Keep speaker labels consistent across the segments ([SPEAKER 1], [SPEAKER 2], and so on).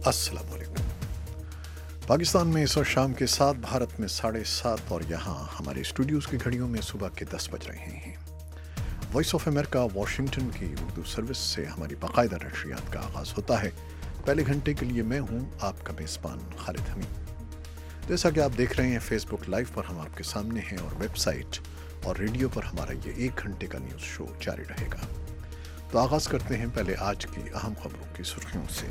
[SPEAKER 1] السلام علیکم۔ پاکستان میں اس وقت شام کے 7، بھارت میں 7:30 اور یہاں ہمارے اسٹوڈیوز کی گھڑیوں میں صبح کے 10 بج رہے ہیں۔ وائس آف امریکہ واشنگٹن کی اردو سروس سے ہماری باقاعدہ نشریات کا آغاز ہوتا ہے۔ پہلے گھنٹے کے لیے میں ہوں آپ کا میزبان خالد حمید۔ جیسا کہ آپ دیکھ رہے ہیں فیس بک لائیو پر ہم آپ کے سامنے ہیں، اور ویب سائٹ اور ریڈیو پر ہمارا یہ 1 گھنٹے کا نیوز شو جاری رہے گا۔ تو آغاز کرتے ہیں پہلے آج کی اہم خبروں کی سرخیوں سے۔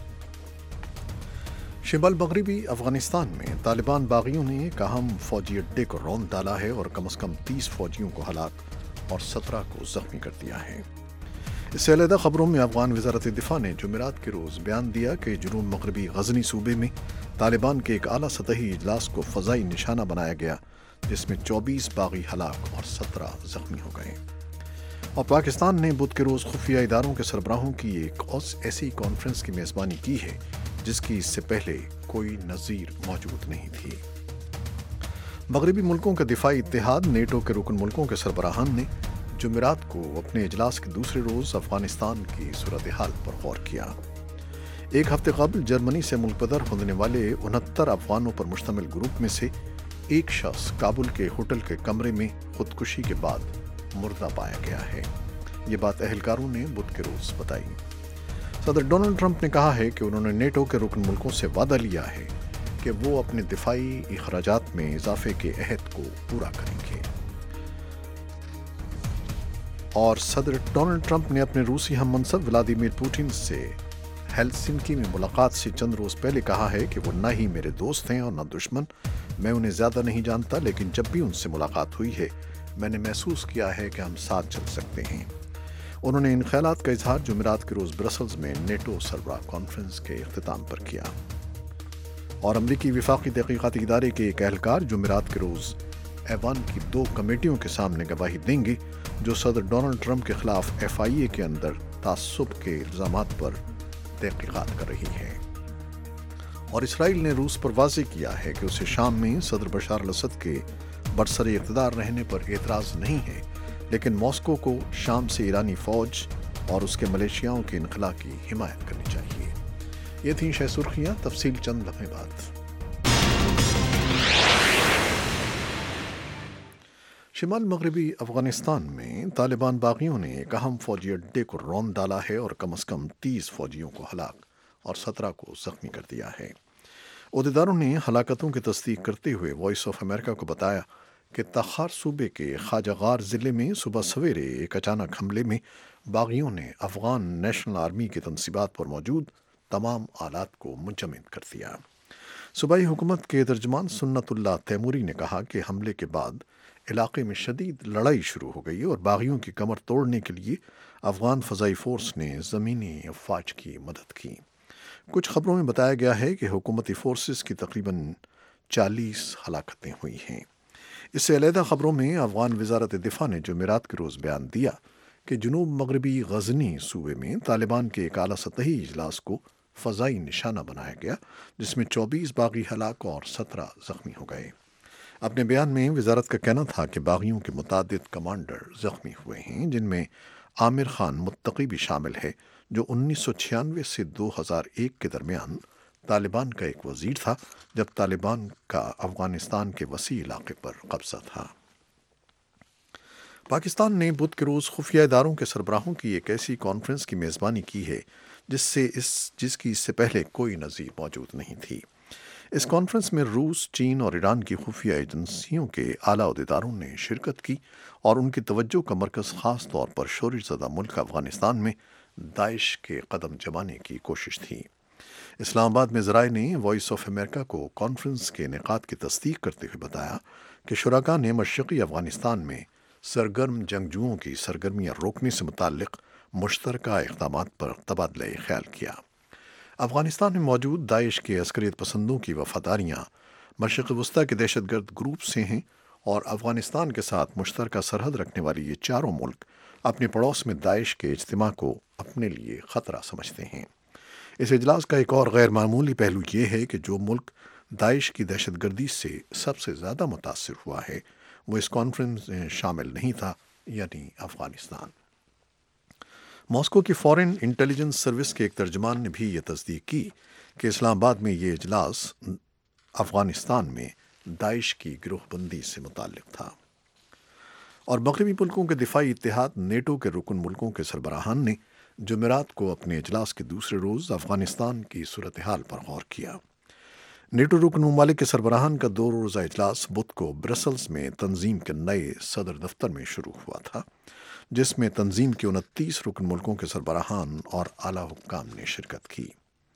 [SPEAKER 1] شمال مغربی افغانستان میں طالبان باغیوں نے ایک اہم فوجی اڈے کو رون ڈالا ہے اور کم از کم 30 فوجیوں کو ہلاک اور 17 کو زخمی کر دیا ہے۔ اس سے علیحدہ خبروں میں افغان وزارت دفاع نے جمعرات کے روز بیان دیا کہ جنوب مغربی غزنی صوبے میں طالبان کے ایک اعلیٰ سطحی اجلاس کو فضائی نشانہ بنایا گیا، جس میں 24 باغی ہلاک اور 17 زخمی ہو گئے۔ اور پاکستان نے بدھ کے روز خفیہ اداروں کے سربراہوں کی ایک ایسی کانفرنس کی میزبانی کی ہے جس کی اس سے پہلے کوئی نظیر موجود نہیں تھی۔ مغربی ملکوں کا دفاعی اتحاد نیٹو کے رکن ملکوں کے سربراہان نے جمعرات کو اپنے اجلاس کے دوسرے روز افغانستان کی صورتحال پر غور کیا۔ ایک ہفتے قبل جرمنی سے ملک بدر ہونے والے 69 افغانوں پر مشتمل گروپ میں سے ایک شخص کابل کے ہوٹل کے کمرے میں خودکشی کے بعد مردہ پایا گیا ہے۔ یہ بات اہلکاروں نے بدھ کے روز بتائی۔ صدر ڈونلڈ ٹرمپ نے کہا ہے کہ انہوں نے نیٹو کے رکن ملکوں سے وعدہ لیا ہے کہ وہ اپنے دفاعی اخراجات میں اضافے کے عہد کو پورا کریں گے۔ اور صدر ڈونلڈ ٹرمپ نے اپنے روسی ہم منصب ولادیمیر پوٹن سے ہیلسنکی میں ملاقات سے چند روز پہلے کہا ہے کہ وہ نہ ہی میرے دوست ہیں اور نہ دشمن۔ میں انہیں زیادہ نہیں جانتا، لیکن جب بھی ان سے ملاقات ہوئی ہے میں نے محسوس کیا ہے کہ ہم ساتھ چل سکتے ہیں۔ انہوں نے ان خیالات کا اظہار جمعرات کے روز برسلز میں نیٹو سربراہ کانفرنس کے اختتام پر کیا۔ اور امریکی وفاقی تحقیقاتی ادارے کے ایک اہلکار جمعرات کے روز ایوان کی 2 کمیٹیوں کے سامنے گواہی دیں گے جو صدر ڈونلڈ ٹرمپ کے خلاف FIA کے اندر تعصب کے الزامات پر تحقیقات کر رہی ہے۔ اور اسرائیل نے روس پر واضح کیا ہے کہ اسے شام میں صدر بشار الاسد کے برسر اقتدار رہنے پر اعتراض نہیں ہے، لیکن ماسکو کو شام سے ایرانی فوج اور اس کے ملیشیاؤں کے انخلا کی حمایت کرنی چاہیے۔ یہ تھیں شہ سرخیاں، تفصیل چند لمحے بعد۔ شمال مغربی افغانستان میں طالبان باغیوں نے ایک اہم فوجی اڈے کو رون ڈالا ہے اور کم از کم 30 فوجیوں کو ہلاک اور 17 کو زخمی کر دیا ہے۔ عہدیداروں نے ہلاکتوں کی تصدیق کرتے ہوئے وائس آف امریکہ کو بتایا کہ تخار صوبے کے خواجہ غار ضلع میں صبح سویرے ایک اچانک حملے میں باغیوں نے افغان نیشنل آرمی کی تنصیبات پر موجود تمام آلات کو منجمد کر دیا۔ صوبائی حکومت کے ترجمان سنت اللہ تیموری نے کہا کہ حملے کے بعد علاقے میں شدید لڑائی شروع ہو گئی اور باغیوں کی کمر توڑنے کے لیے افغان فضائی فورس نے زمینی افواج کی مدد کی۔ کچھ خبروں میں بتایا گیا ہے کہ حکومتی فورسز کی تقریباً 40 ہلاکتیں ہوئی ہیں۔ اس سے علیحدہ خبروں میں افغان وزارت دفاع نے جمعرات کے روز بیان دیا کہ جنوب مغربی غزنی صوبے میں طالبان کے ایک اعلیٰ سطحی اجلاس کو فضائی نشانہ بنایا گیا، جس میں 24 باغی ہلاک اور 17 زخمی ہو گئے۔ اپنے بیان میں وزارت کا کہنا تھا کہ باغیوں کے متعدد کمانڈر زخمی ہوئے ہیں، جن میں عامر خان متقی بھی شامل ہے، جو 1996 سے 2001 کے درمیان طالبان کا ایک وزیر تھا، جب طالبان کا افغانستان کے وسیع علاقے پر قبضہ تھا۔ پاکستان نے بدھ کے روز خفیہ اداروں کے سربراہوں کی ایک ایسی کانفرنس کی میزبانی کی ہے جس کی اس سے پہلے کوئی نظیر موجود نہیں تھی۔ اس کانفرنس میں روس، چین اور ایران کی خفیہ ایجنسیوں کے اعلیٰ عہدیداروں نے شرکت کی، اور ان کی توجہ کا مرکز خاص طور پر شورش زدہ ملک افغانستان میں داعش کے قدم جمانے کی کوشش تھی۔ اسلام آباد میں ذرائع نے وائس آف امریکہ کو کانفرنس کے انعقاد کی تصدیق کرتے ہوئے بتایا کہ شرکاء نے مشرقی افغانستان میں سرگرم جنگجوؤں کی سرگرمیاں روکنے سے متعلق مشترکہ اقدامات پر تبادلہ خیال کیا۔ افغانستان میں موجود داعش کے عسکریت پسندوں کی وفاداریاں مشرق وسطیٰ کے دہشت گرد گروپ سے ہیں، اور افغانستان کے ساتھ مشترکہ سرحد رکھنے والے یہ چاروں ملک اپنے پڑوس میں داعش کے اجتماع کو اپنے لیے خطرہ سمجھتے ہیں۔ اس اجلاس کا ایک اور غیر معمولی پہلو یہ ہے کہ جو ملک داعش کی دہشت گردی سے سب سے زیادہ متاثر ہوا ہے وہ اس کانفرنس میں شامل نہیں تھا، یعنی افغانستان۔ ماسکو کی فورن انٹیلیجنس سروس کے ایک ترجمان نے بھی یہ تصدیق کی کہ اسلام آباد میں یہ اجلاس افغانستان میں داعش کی گروہ بندی سے متعلق تھا۔ اور مغربی ملکوں کے دفاعی اتحاد نیٹو کے رکن ملکوں کے سربراہان نے جمعرات کو اپنے اجلاس کے دوسرے روز افغانستان کی صورتحال پر غور کیا۔ نیٹو رکن ممالک کے سربراہان کا 2 روزہ اجلاس بدھ کو برسلز میں تنظیم کے نئے صدر دفتر میں شروع ہوا تھا، جس میں تنظیم کے 29 رکن ملکوں کے سربراہان اور اعلیٰ حکام نے شرکت کی۔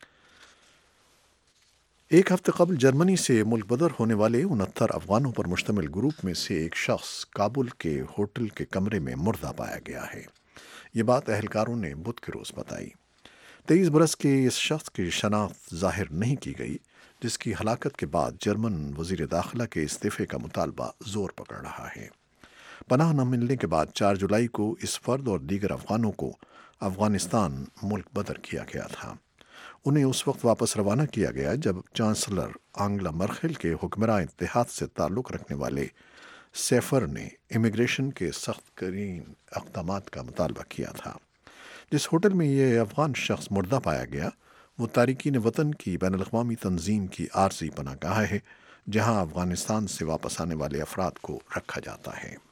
[SPEAKER 1] ایک ہفتے قبل جرمنی سے ملک بدر ہونے والے 69 افغانوں پر مشتمل گروپ میں سے ایک شخص کابل کے ہوٹل کے کمرے میں مردہ پایا گیا ہے۔ یہ بات اہلکاروں نے بدھ کے روز بتائی۔ 23 برس کے اس شخص کی شناخت ظاہر نہیں کی گئی، جس کی ہلاکت کے بعد جرمن وزیر داخلہ کے استعفے کا مطالبہ زور پکڑ رہا ہے۔ پناہ نہ ملنے کے بعد 4 جولائی کو اس فرد اور دیگر افغانوں کو افغانستان ملک بدر کیا گیا تھا۔ انہیں اس وقت واپس روانہ کیا گیا جب چانسلر آنگلا مرکل کے حکمراں اتحاد سے تعلق رکھنے والے سیفر نے امیگریشن کے سخت ترین اقدامات کا مطالبہ کیا تھا۔ جس ہوٹل میں یہ افغان شخص مردہ پایا گیا وہ تارکین وطن کی بین الاقوامی تنظیم کی عارضی پناہ گاہ ہے، جہاں افغانستان سے واپس آنے والے افراد کو رکھا جاتا ہے۔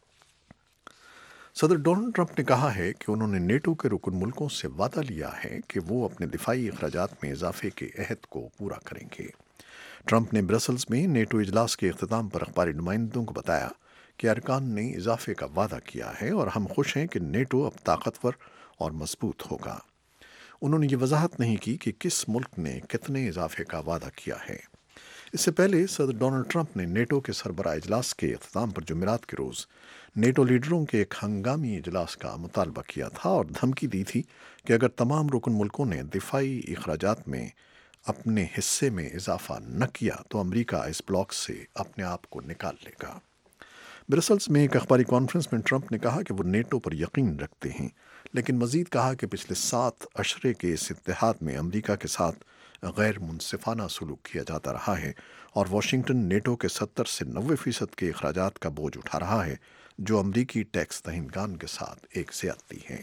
[SPEAKER 1] صدر ڈونلڈ ٹرمپ نے کہا ہے کہ انہوں نے نیٹو کے رکن ملکوں سے وعدہ لیا ہے کہ وہ اپنے دفاعی اخراجات میں اضافے کے عہد کو پورا کریں گے۔ ٹرمپ نے برسلز میں نیٹو اجلاس کے اختتام پر اخباری نمائندوں کو بتایا کہ ارکان نے اضافے کا وعدہ کیا ہے اور ہم خوش ہیں کہ نیٹو اب طاقتور اور مضبوط ہوگا۔ انہوں نے یہ وضاحت نہیں کی کہ کس ملک نے کتنے اضافے کا وعدہ کیا ہے۔ اس سے پہلے صدر ڈونلڈ ٹرمپ نے نیٹو کے سربراہ اجلاس کے اختتام پر جمعرات کے روز نیٹو لیڈروں کے ایک ہنگامی اجلاس کا مطالبہ کیا تھا اور دھمکی دی تھی کہ اگر تمام رکن ملکوں نے دفاعی اخراجات میں اپنے حصے میں اضافہ نہ کیا تو امریکہ اس بلاک سے اپنے آپ کو نکال لے گا۔ برسلز میں ایک اخباری کانفرنس میں ٹرمپ نے کہا کہ وہ نیٹو پر یقین رکھتے ہیں، لیکن مزید کہا کہ پچھلے 7 اشرے کے اس اتحاد میں امریکہ کے ساتھ غیر منصفانہ سلوک کیا جاتا رہا ہے اور واشنگٹن نیٹو کے 70 سے 90% کے اخراجات کا بوجھ اٹھا رہا ہے، جو امریکی ٹیکس دہندگان کے ساتھ ایک زیادتی ہے۔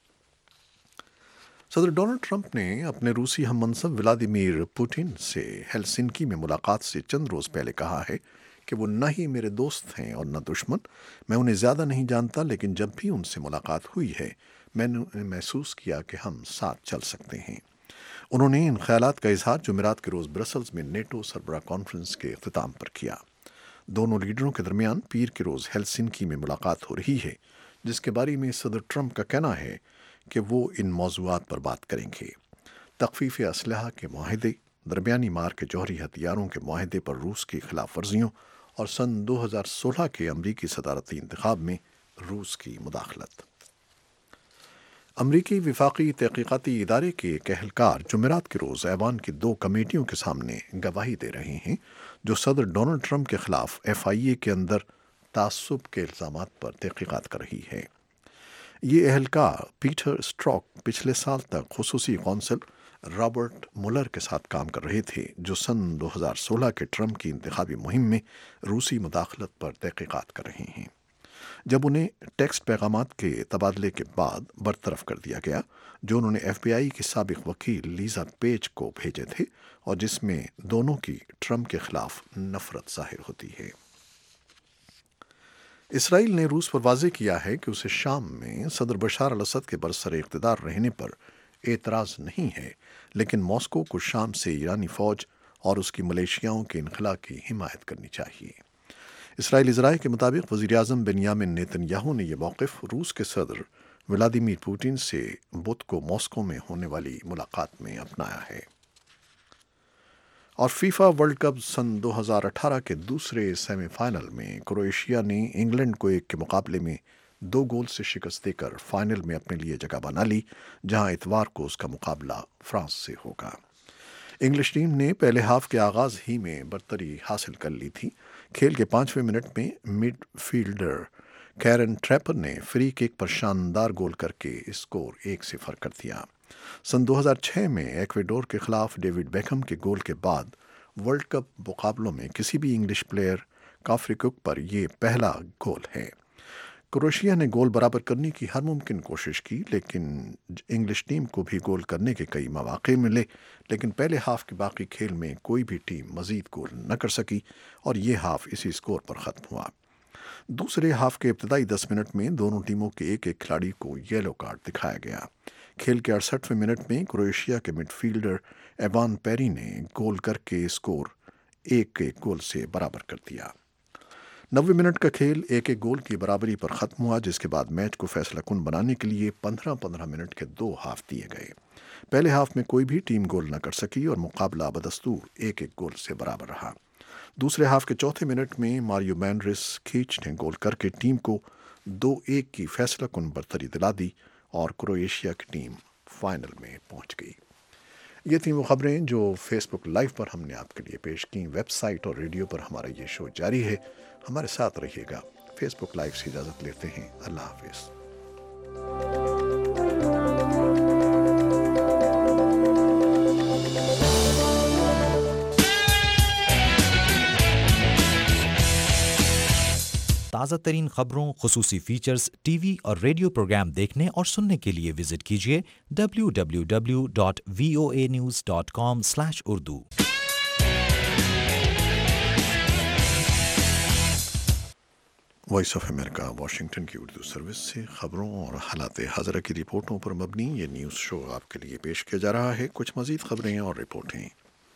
[SPEAKER 1] صدر ڈونلڈ ٹرمپ نے اپنے روسی ہم منصب ولادیمیر پوٹن سے ہیلسنکی میں ملاقات سے چند روز پہلے کہا ہے کہ وہ نہ ہی میرے دوست ہیں اور نہ دشمن۔ میں انہیں زیادہ نہیں جانتا، لیکن جب بھی ان سے ملاقات ہوئی ہے میں نے محسوس کیا کہ ہم ساتھ چل سکتے ہیں۔ انہوں نے ان خیالات کا اظہار جمعرات کے روز برسلز میں نیٹو سربراہ کانفرنس کے اختتام پر کیا۔ دونوں لیڈروں کے درمیان پیر کے روز ہیلسنکی میں ملاقات ہو رہی ہے، جس کے بارے میں صدر ٹرمپ کا کہنا ہے کہ وہ ان موضوعات پر بات کریں گے۔ تخفیف اسلحہ کے معاہدے، درمیانی مار کے جوہری ہتھیاروں کے معاہدے پر روس کی خلاف ورزیوں اور سن 2016 کے امریکی صدارتی انتخاب میں روس کی مداخلت۔ امریکی وفاقی تحقیقاتی ادارے کے ایک اہلکار جمعرات کے روز ایوان کی 2 کمیٹیوں کے سامنے گواہی دے رہے ہیں جو صدر ڈونلڈ ٹرمپ کے خلاف FIA کے اندر تعصب کے الزامات پر تحقیقات کر رہی ہے۔ یہ اہلکار پیٹر اسٹراک پچھلے سال تک خصوصی قونصل رابرٹ مولر کے ساتھ کام کر رہے تھے، جو سن 2016 کے ٹرمپ کی انتخابی مہم میں روسی مداخلت پر تحقیقات کر رہے ہیں۔ جب انہیں ٹیکسٹ پیغامات کے تبادلے کے بعد برطرف کر دیا گیا جو انہوں نے FBI کی سابق وکیل لیزا پیج کو بھیجے تھے اور جس میں دونوں کی ٹرمپ کے خلاف نفرت ظاہر ہوتی ہے۔ اسرائیل نے روس پر واضح کیا ہے کہ اسے شام میں صدر بشار الاسد کے برسر اقتدار رہنے پر اعتراض نہیں ہے، لیکن ماسکو کو شام سے ایرانی فوج اور اس کی ملیشیاؤں کے انخلاء کی حمایت کرنی چاہیے۔ اسرائیلی ذرائع کے مطابق وزیراعظم بنیامن نیتن یاہو نے یہ موقف روس کے صدر ولادیمیر پوٹن سے بدھ کو ماسکو میں ہونے والی ملاقات میں اپنایا ہے۔ اور فیفا ورلڈ کپ سن 2018 کے دوسرے سیمی فائنل میں کروشیا نے انگلینڈ کو 1 کے مقابلے میں 2 گول سے شکست دے کر فائنل میں اپنے لیے جگہ بنا لی، جہاں اتوار کو اس کا مقابلہ فرانس سے ہوگا۔ انگلش ٹیم نے پہلے ہاف کے آغاز ہی میں برتری حاصل کر لی تھی۔ کھیل کے 5ویں منٹ میں مڈ فیلڈر کیرن ٹریپر نے فری کک پر شاندار گول کر کے اسکور 1-0 کر دیا۔ سن 2006 میں ایکویڈور کے خلاف ڈیوڈ بیکہم کے گول کے بعد ورلڈ کپ مقابلوں میں کسی بھی انگلش پلیئر کا فری کک پر یہ پہلا گول ہے۔ کروشیا نے گول برابر کرنے کی ہر ممکن کوشش کی، لیکن انگلش ٹیم کو بھی گول کرنے کے کئی مواقع ملے، لیکن پہلے ہاف کے باقی کھیل میں کوئی بھی ٹیم مزید گول نہ کر سکی اور یہ ہاف اسی سکور پر ختم ہوا۔ دوسرے ہاف کے ابتدائی 10 منٹ میں دونوں ٹیموں کے ایک ایک کھلاڑی کو یلو کارڈ دکھایا گیا۔ کھیل کے 68ویں منٹ میں کروشیا کے مڈ فیلڈر ایوان پیری نے گول کر کے اسکور ایک ایک گول سے برابر کر دیا۔ 90 منٹ کا کھیل ایک ایک گول کی برابری پر ختم ہوا، جس کے بعد میچ کو فیصلہ کن بنانے کے لیے 15-15 منٹ کے 2 ہاف دیے گئے۔ پہلے ہاف میں کوئی بھی ٹیم گول نہ کر سکی اور مقابلہ بدستور ایک ایک گول سے برابر رہا۔ دوسرے ہاف کے چوتھے منٹ میں ماریو مینڈرس کھیچ نے گول کر کے ٹیم کو 2-1 کی فیصلہ کن برتری دلا دی اور کروشیا کی ٹیم فائنل میں پہنچ گئی۔ یہ تھیں وہ خبریں جو فیس بک لائیو پر ہم نے آپ کے لیے پیش کیں۔ ویب سائٹ اور ریڈیو پر ہمارا یہ شو جاری ہے، ہمارے ساتھ رہیے گا۔ فیس بک لائیو سے اجازت لیتے ہیں، اللہ حافظ۔
[SPEAKER 2] تازہ ترین خبروں، خصوصی فیچرز، ٹی وی اور ریڈیو پروگرام دیکھنے اور سننے کے لیے وزٹ کیجیے www.voanews.com/urdu۔
[SPEAKER 1] Voice of America Washington کی اردو سروس سے خبروں اور حالات حاضرہ کی رپورٹوں پر مبنی یہ نیوز شو آپ کے لیے پیش کیا جا رہا ہے۔ کچھ مزید خبریں اور رپورٹیں۔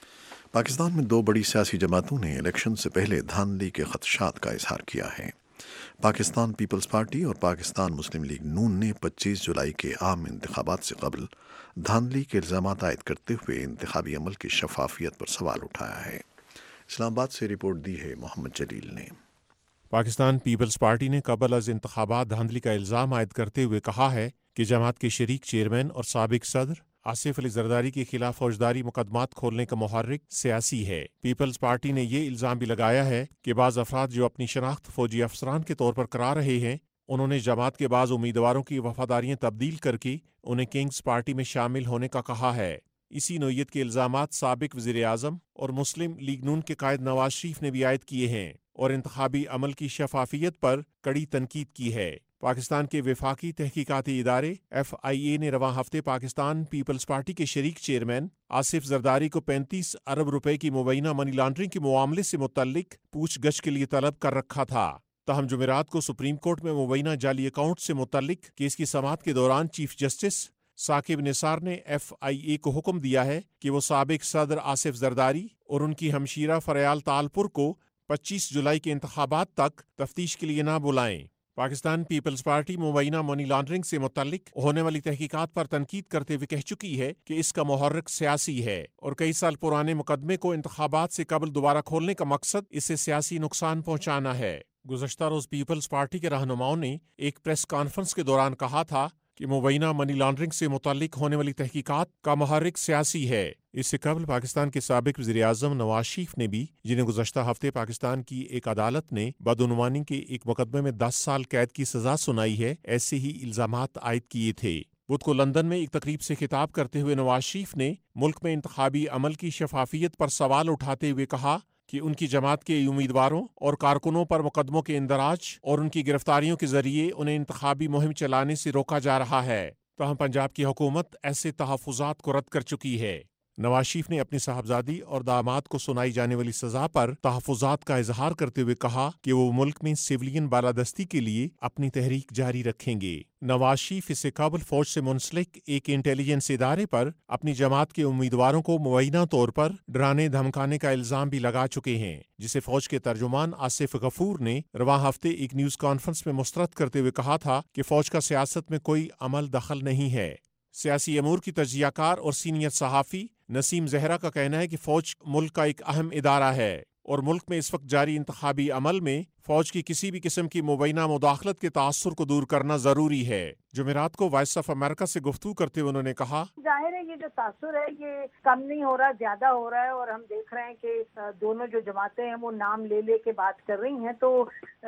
[SPEAKER 1] پاکستان میں 2 بڑی سیاسی جماعتوں نے الیکشن سے پہلے دھاندلی کے خدشات کا اظہار کیا ہے۔ پاکستان پیپلز پارٹی اور پاکستان مسلم لیگ نون نے 25 جولائی کے عام انتخابات سے قبل دھاندلی کے الزامات عائد کرتے ہوئے انتخابی عمل کی شفافیت پر سوال اٹھایا ہے۔ اسلام آباد سے رپورٹ دی ہے محمد جلیل نے۔
[SPEAKER 3] پاکستان پیپلز پارٹی نے قبل از انتخابات دھاندلی کا الزام عائد کرتے ہوئے کہا ہے کہ جماعت کے شریک چیئرمین اور سابق صدر آصف علی زرداری کے خلاف فوجداری مقدمات کھولنے کا محرک سیاسی ہے۔ پیپلز پارٹی نے یہ الزام بھی لگایا ہے کہ بعض افراد جو اپنی شناخت فوجی افسران کے طور پر کرا رہے ہیں، انہوں نے جماعت کے بعض امیدواروں کی وفاداریاں تبدیل کر کے انہیں کنگز پارٹی میں شامل ہونے کا کہا ہے۔ اسی نوعیت کے الزامات سابق وزیر اعظم اور مسلم لیگ نون کے قائد نواز شریف نے بھی عائد کیے ہیں اور انتخابی عمل کی شفافیت پر کڑی تنقید کی ہے۔ پاکستان کے وفاقی تحقیقاتی ادارے FIA نے رواں ہفتے پاکستان پیپلز پارٹی کے شریک چیئرمین آصف زرداری کو 35 ارب روپے کی مبینہ منی لانڈرنگ کے معاملے سے متعلق پوچھ گچھ کے لیے طلب کر رکھا تھا۔ تاہم جمعرات کو سپریم کورٹ میں مبینہ جعلی اکاؤنٹ سے متعلق کیس کی سماعت کے دوران چیف جسٹس ثاقب نثار نے FIA کو حکم دیا ہے کہ وہ سابق صدر آصف زرداری اور ان کی ہمشیرہ فریال تالپور کو 25 جولائی کے انتخابات تک تفتیش کے لیے نہ بلائیں۔ پاکستان پیپلز پارٹی مبینہ منی لانڈرنگ سے متعلق ہونے والی تحقیقات پر تنقید کرتے ہوئے کہہ چکی ہے کہ اس کا محرک سیاسی ہے اور کئی سال پرانے مقدمے کو انتخابات سے قبل دوبارہ کھولنے کا مقصد اسے سیاسی نقصان پہنچانا ہے۔ گزشتہ روز پیپلز پارٹی کے رہنماؤں نے ایک پریس کانفرنس کے دوران کہا تھا کہ مبینہ منی لانڈرنگ سے متعلق ہونے والی تحقیقات کا محرک سیاسی ہے۔ اس سے قبل پاکستان کے سابق وزیر اعظم نواز شریف نے بھی، جنہیں گزشتہ ہفتے پاکستان کی ایک عدالت نے بدعنوانی کے ایک مقدمے میں 10 سال قید کی سزا سنائی ہے، ایسے ہی الزامات عائد کیے تھے۔ بدھ کو لندن میں ایک تقریب سے خطاب کرتے ہوئے نواز شریف نے ملک میں انتخابی عمل کی شفافیت پر سوال اٹھاتے ہوئے کہا کہ ان کی جماعت کے امیدواروں اور کارکنوں پر مقدموں کے اندراج اور ان کی گرفتاریوں کے ذریعے انہیں انتخابی مہم چلانے سے روکا جا رہا ہے۔ تاہم پنجاب کی حکومت ایسے تحفظات کو رد کر چکی ہے۔ نواز شریف نے اپنی صاحبزادی اور داماد کو سنائی جانے والی سزا پر تحفظات کا اظہار کرتے ہوئے کہا کہ وہ ملک میں سویلین بالادستی کے لیے اپنی تحریک جاری رکھیں گے۔ نواز شریف اس سے قبل فوج سے منسلک ایک انٹیلیجنس ادارے پر اپنی جماعت کے امیدواروں کو مبینہ طور پر ڈرانے دھمکانے کا الزام بھی لگا چکے ہیں، جسے فوج کے ترجمان آصف غفور نے رواں ہفتے ایک نیوز کانفرنس میں مسترد کرتے ہوئے کہا تھا کہ فوج کا سیاست میں کوئی عمل دخل نہیں ہے۔ سیاسی امور کی تجزیہ کار اور سینئر صحافی نسیم زہرا کا کہنا ہے کہ فوج ملک کا ایک اہم ادارہ ہے اور ملک میں اس وقت جاری انتخابی عمل میں فوج کی کسی بھی قسم کی مبینہ مداخلت کے تاثر کو دور کرنا ضروری ہے۔ جمعرات کو وائس آف امریکہ سے گفتگو کرتے ہوئے انہوں نے کہا،
[SPEAKER 4] ظاہر ہے یہ جو تاثر ہے یہ کم نہیں ہو رہا، زیادہ ہو رہا ہے، اور ہم دیکھ رہے ہیں کہ دونوں جو جماعتیں ہیں وہ نام لے لے کے بات کر رہی ہیں، تو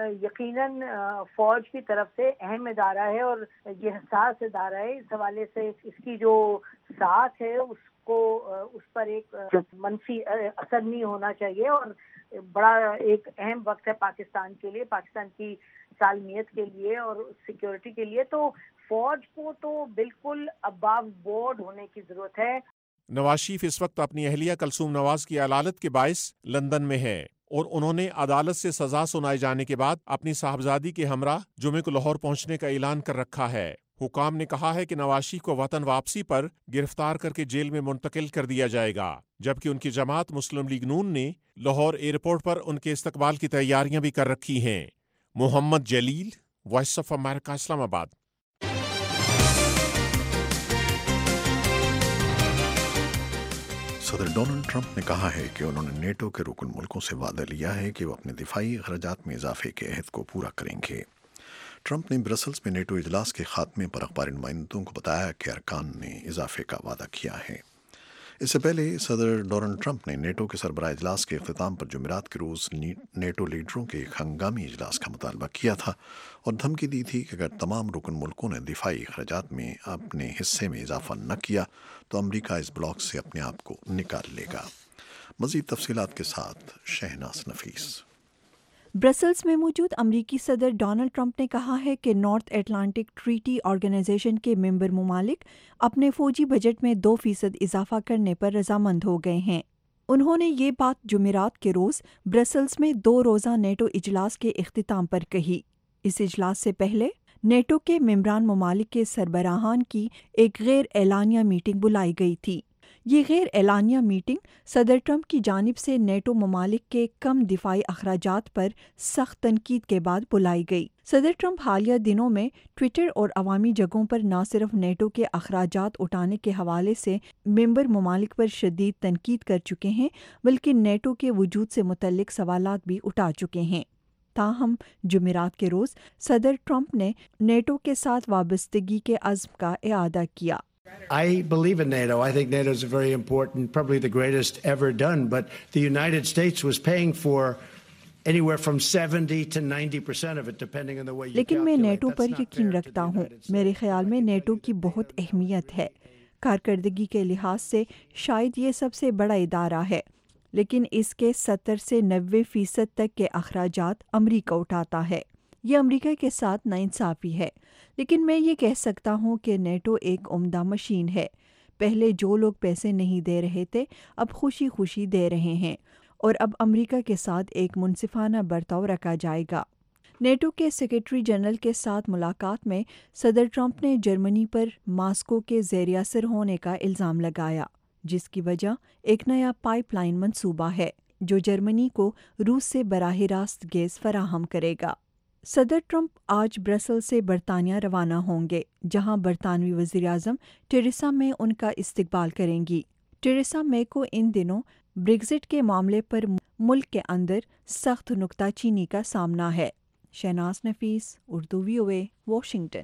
[SPEAKER 4] یقیناً فوج کی طرف سے اہم ادارہ ہے اور یہ حساس ادارہ ہے۔ اس حوالے سے اس کی جو ساکھ ہے اس پر ایک منفی اثر نہیں ہونا چاہیے، اور بڑا ایک اہم وقت ہے پاکستان کے لیے، پاکستان کی سالمیت کے لیے اور سیکیورٹی کے لیے، تو فوج کو تو بالکل اباو بورڈ ہونے کی ضرورت ہے۔
[SPEAKER 3] نواز شریف اس وقت اپنی اہلیہ کلثوم نواز کی علالت کے باعث لندن میں ہے اور انہوں نے عدالت سے سزا سنائے جانے کے بعد اپنی صاحبزادی کے ہمراہ جمعے کو لاہور پہنچنے کا اعلان کر رکھا ہے۔ حکام نے کہا ہے کہ نواز شریف کو وطن واپسی پر گرفتار کر کے جیل میں منتقل کر دیا جائے گا، جبکہ ان کی جماعت مسلم لیگ نون نے لاہور ایئرپورٹ پر ان کے استقبال کی تیاریاں بھی کر رکھی ہیں۔ محمد جلیل، وائس آف امریکہ، اسلام آباد۔
[SPEAKER 1] صدر ڈونلڈ ٹرمپ نے کہا ہے کہ انہوں نے نیٹو کے رکن ملکوں سے وعدہ لیا ہے کہ وہ اپنے دفاعی اخراجات میں اضافے کے عہد کو پورا کریں گے۔ ٹرمپ نے برسلز میں نیٹو اجلاس کے خاتمے پر اخباری نمائندوں کو بتایا کہ ارکان نے اضافے کا وعدہ کیا ہے۔ اس سے پہلے صدر ڈونلڈ ٹرمپ نے نیٹو کے سربراہ اجلاس کے اختتام پر جمعرات کے روز نیٹو لیڈروں کے ایک ہنگامی اجلاس کا مطالبہ کیا تھا اور دھمکی دی تھی کہ اگر تمام رکن ملکوں نے دفاعی اخراجات میں اپنے حصے میں اضافہ نہ کیا تو امریکہ اس بلاک سے اپنے آپ کو نکال لے گا۔ مزید تفصیلات کے ساتھ شہناز نفیس۔
[SPEAKER 5] برسلز میں موجود امریکی صدر ڈونلڈ ٹرمپ نے کہا ہے کہ نارتھ اٹلانٹک ٹریٹی آرگنائزیشن کے ممبر ممالک اپنے فوجی بجٹ میں 2% اضافہ کرنے پر رضامند ہو گئے ہیں۔ انہوں نے یہ بات جمعرات کے روز برسلز میں 2 روزہ نیٹو اجلاس کے اختتام پر کہی۔ اس اجلاس سے پہلے نیٹو کے ممبران ممالک کے سربراہان کی ایک غیر اعلانیہ میٹنگ بلائی گئی تھی۔ یہ غیر اعلانیہ میٹنگ صدر ٹرمپ کی جانب سے نیٹو ممالک کے کم دفاعی اخراجات پر سخت تنقید کے بعد بلائی گئی۔ صدر ٹرمپ حالیہ دنوں میں ٹویٹر اور عوامی جگہوں پر نہ صرف نیٹو کے اخراجات اٹھانے کے حوالے سے ممبر ممالک پر شدید تنقید کر چکے ہیں، بلکہ نیٹو کے وجود سے متعلق سوالات بھی اٹھا چکے ہیں۔ تاہم جمعرات کے روز صدر ٹرمپ نے نیٹو کے ساتھ وابستگی کے عزم کا اعادہ کیا۔
[SPEAKER 6] I believe in NATO. I think NATO is very important, probably the greatest ever done, but the United States was paying for anywhere from 70 to 90% of it, depending on the way you calculate.
[SPEAKER 5] لیکن میں NATO پر یقین رکھتا ہوں۔ میرے خیال میں NATO کی بہت اہمیت ہے۔ کارکردگی کے لحاظ سے شاید یہ سب سے بڑا ادارہ ہے، لیکن اس کے 70 سے 90% تک کے اخراجات امریکہ اٹھاتا ہے۔ یہ امریکہ کے ساتھ ناانصافی ہے، لیکن میں یہ کہہ سکتا ہوں کہ نیٹو ایک عمدہ مشین ہے۔ پہلے جو لوگ پیسے نہیں دے رہے تھے اب خوشی خوشی دے رہے ہیں، اور اب امریکہ کے ساتھ ایک منصفانہ برتاؤ رکھا جائے گا۔ نیٹو کے سیکریٹری جنرل کے ساتھ ملاقات میں صدر ٹرمپ نے جرمنی پر ماسکو کے زیر اثر ہونے کا الزام لگایا، جس کی وجہ ایک نیا پائپ لائن منصوبہ ہے جو جرمنی کو روس سے براہ راست گیس فراہم کرے گا۔ صدر ٹرمپ آج برسل سے برطانیہ روانہ ہوں گے، جہاں برطانوی وزیراعظم ٹریسا مے ان کا استقبال کریں گی۔ ٹریسا مے کو ان دنوں بریگزٹ کے معاملے پر ملک کے اندر سخت نکتہ چینی کا سامنا ہے۔ Shahnaz Nafees, Urdu VOA، Washington.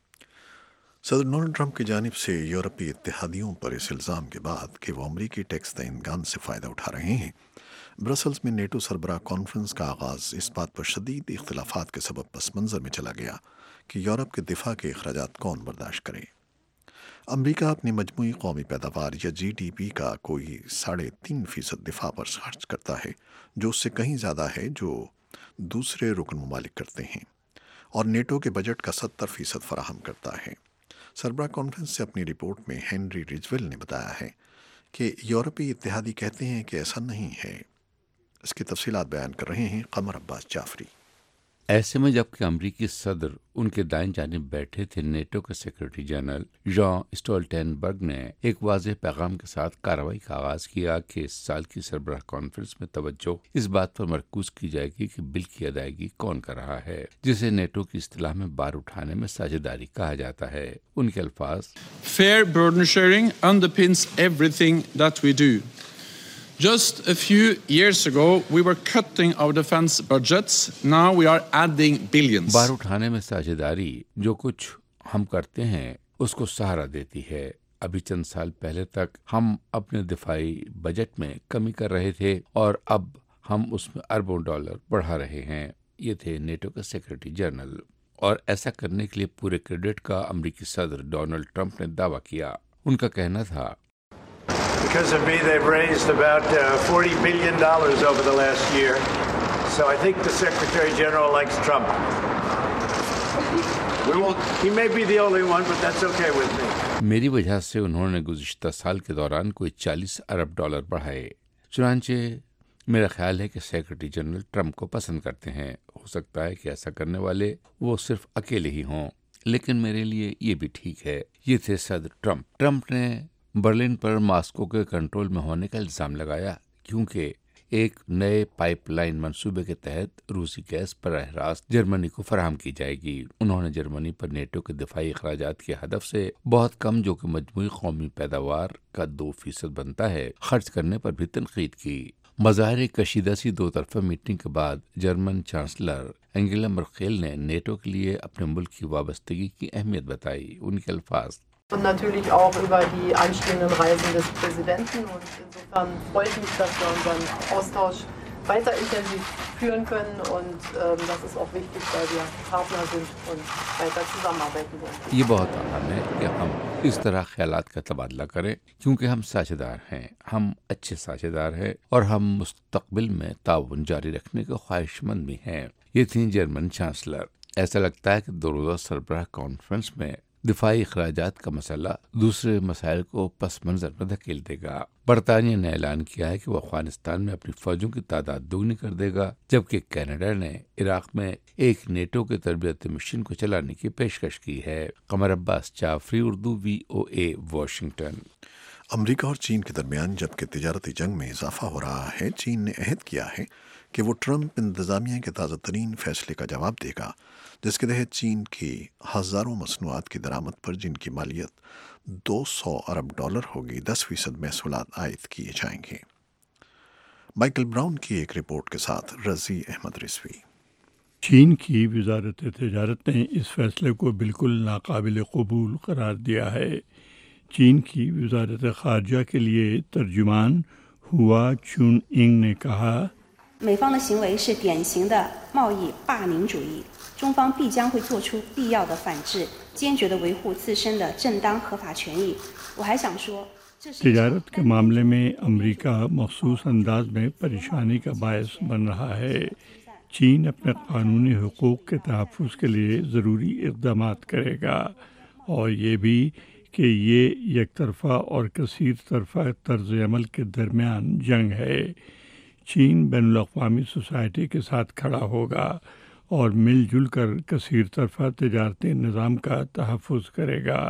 [SPEAKER 1] صدر ڈونلڈ ٹرمپ کی جانب سے یورپی اتحادیوں پر اس الزام کے بعد کہ وہ امریکی ٹیکس دہندگان سے فائدہ اٹھا رہے ہیں، برسلز میں نیٹو سربراہ کانفرنس کا آغاز اس بات پر شدید اختلافات کے سبب پس منظر میں چلا گیا کہ یورپ کے دفاع کے اخراجات کون برداشت کرے۔ امریکہ اپنی مجموعی قومی پیداوار یا GDP کا کوئی 3.5% دفاع پر خرچ کرتا ہے، جو اس سے کہیں زیادہ ہے جو دوسرے رکن ممالک کرتے ہیں، اور نیٹو کے بجٹ کا 70% فراہم کرتا ہے۔ سربراہ کانفرنس سے اپنی رپورٹ میں ہینری ریجویل نے بتایا ہے کہ یورپی اتحادی کہتے ہیں کہ ایسا نہیں ہے۔ اس کی تفصیلات بیان کر رہے ہیں قمر عباس جعفری۔
[SPEAKER 7] ایسے میں جبکہ امریکی صدر ان کے دائیں جانب بیٹھے تھے، نیٹو کے سیکرٹری جنرل ژان اسٹولٹنبرگ نے ایک واضح پیغام کے ساتھ کارروائی کا آغاز کیا کہ اس سال کی سربراہ کانفرنس میں توجہ اس بات پر مرکوز کی جائے گی کہ بل کی ادائیگی کون کر رہا ہے، جسے نیٹو کی اصطلاح میں بار اٹھانے میں ساجھیداری کہا جاتا ہے۔ ان کے الفاظ:
[SPEAKER 8] Fair burden sharing underpins everything that we do. Just a few years ago, we were cutting our defense budgets. Now we are adding billions.
[SPEAKER 7] بار اٹھانے میں ساجھیداری جو کچھ ہم کرتے ہیں اس کو سہارا دیتی ہے۔ ابھی چند سال پہلے تک ہم اپنے دفاعی بجٹ میں کمی کر رہے تھے اور اب ہم اس میں اربوں ڈالر بڑھا رہے ہیں۔ یہ تھے نیٹو کے سیکرٹری جنرل، اور ایسا کرنے کے لیے پورے کریڈٹ کا امریکی صدر ڈونلڈ ٹرمپ نے دعویٰ کیا۔ ان کا کہنا تھا:
[SPEAKER 6] Because of me, they've raised about $40 billion over the last year. So I think the Secretary General likes Trump. He may be the only one, but that's okay with me.
[SPEAKER 7] میری وجہ سے انہوں نے گزشتہ سال کے دوران کوئی $40 ارب بڑھائے. چنانچہ میرا خیال ہے کہ سیکرٹری جنرل ٹرمپ کو پسند کرتے ہیں. ہو سکتا ہے کہ ایسا کرنے والے وہ صرف اکیلے ہی ہوں، لیکن میرے لیے یہ بھی ٹھیک ہے. یہ تھے صدر ٹرمپ. ٹرمپ نے برلن پر ماسکو کے کنٹرول میں ہونے کا الزام لگایا کیونکہ ایک نئے پائپ لائن منصوبے کے تحت روسی گیس براہ راست جرمنی کو فراہم کی جائے گی. انہوں نے جرمنی پر نیٹو کے دفاعی اخراجات کے ہدف سے بہت کم، جو کہ مجموعی قومی پیداوار کا 2% بنتا ہے، خرچ کرنے پر بھی تنقید کی. مظاہر کشیدہ سی 2 طرفہ میٹنگ کے بعد جرمن چانسلر انگیلا مرکل نے نیٹو کے لیے اپنے ملک کی وابستگی کی اہمیت بتائی. ان کے الفاظ:
[SPEAKER 9] Und natürlich auch über die anstehenden Reisen des Präsidenten. Und insofern freue ich mich, dass wir unseren Austausch weiter intensiv führen können. Und das ist auch wichtig, weil wir Partner sind und weiter zusammenarbeiten wollen.
[SPEAKER 7] یہ بہت اہم ہے کہ ہم اس طرح خیالات کا تبادلہ کریں کیونکہ ہم ساجھ دار ہیں، ہم اچھے ساجھ دار ہیں اور ہم مستقبل میں تعاون جاری رکھنے کے خواہش مند بھی ہیں. یہ تھیں جرمن چانسلر. ایسا لگتا ہے کہ 2 روزہ سربراہ کانفرنس میں دفاعی اخراجات کا مسئلہ دوسرے مسائل کو پس منظر میں دھکیل دے گا. برطانیہ نے اعلان کیا ہے کہ وہ افغانستان میں اپنی فوجوں کی تعداد دوگنی کر دے گا، جبکہ کینیڈا نے عراق میں ایک نیٹو کے تربیتی مشن کو چلانے کی پیشکش کی ہے. Qamar Abbas Jafri, Urdu VOA، Washington.
[SPEAKER 1] امریکہ اور چین کے درمیان جبکہ تجارتی جنگ میں اضافہ ہو رہا ہے، چین نے عہد کیا ہے کہ وہ ٹرمپ انتظامیہ کے تازہ ترین فیصلے کا جواب دے گا، جس کے تحت چین کی ہزاروں مصنوعات کی درآمد پر جن کی مالیت $200 ارب ہوگی 10% محصولات عائد کیے جائیں گے. مائیکل براؤن کی ایک رپورٹ کے ساتھ رضی احمد رضوی.
[SPEAKER 10] چین کی وزارت تجارت نے اس فیصلے کو بالکل ناقابل قبول قرار دیا ہے. چین کی وزارت خارجہ کے لیے ترجمان ہوا چون انگ نے کہا:
[SPEAKER 11] 美方的行为是典型的贸易霸凌主义，中方必将会做出必要的反制，坚决地维护自身的正当合法权益。我还想说，
[SPEAKER 10] تجارت کے معاملے میں امریکہ مخصوص انداز میں پریشانی کا باعث بن رہا ہے. چین اپنے قانونی حقوق کے تحفظ کے لیے ضروری اقدامات کرے گا، اور یہ بھی کہ یہ یک طرفہ اور کثیر طرفہ طرز عمل کے درمیان جنگ ہے. چین بین الاقوامی سوسائٹی کے ساتھ کھڑا ہوگا اور مل جل کر کثیر طرفہ تجارتی نظام کا تحفظ کرے گا.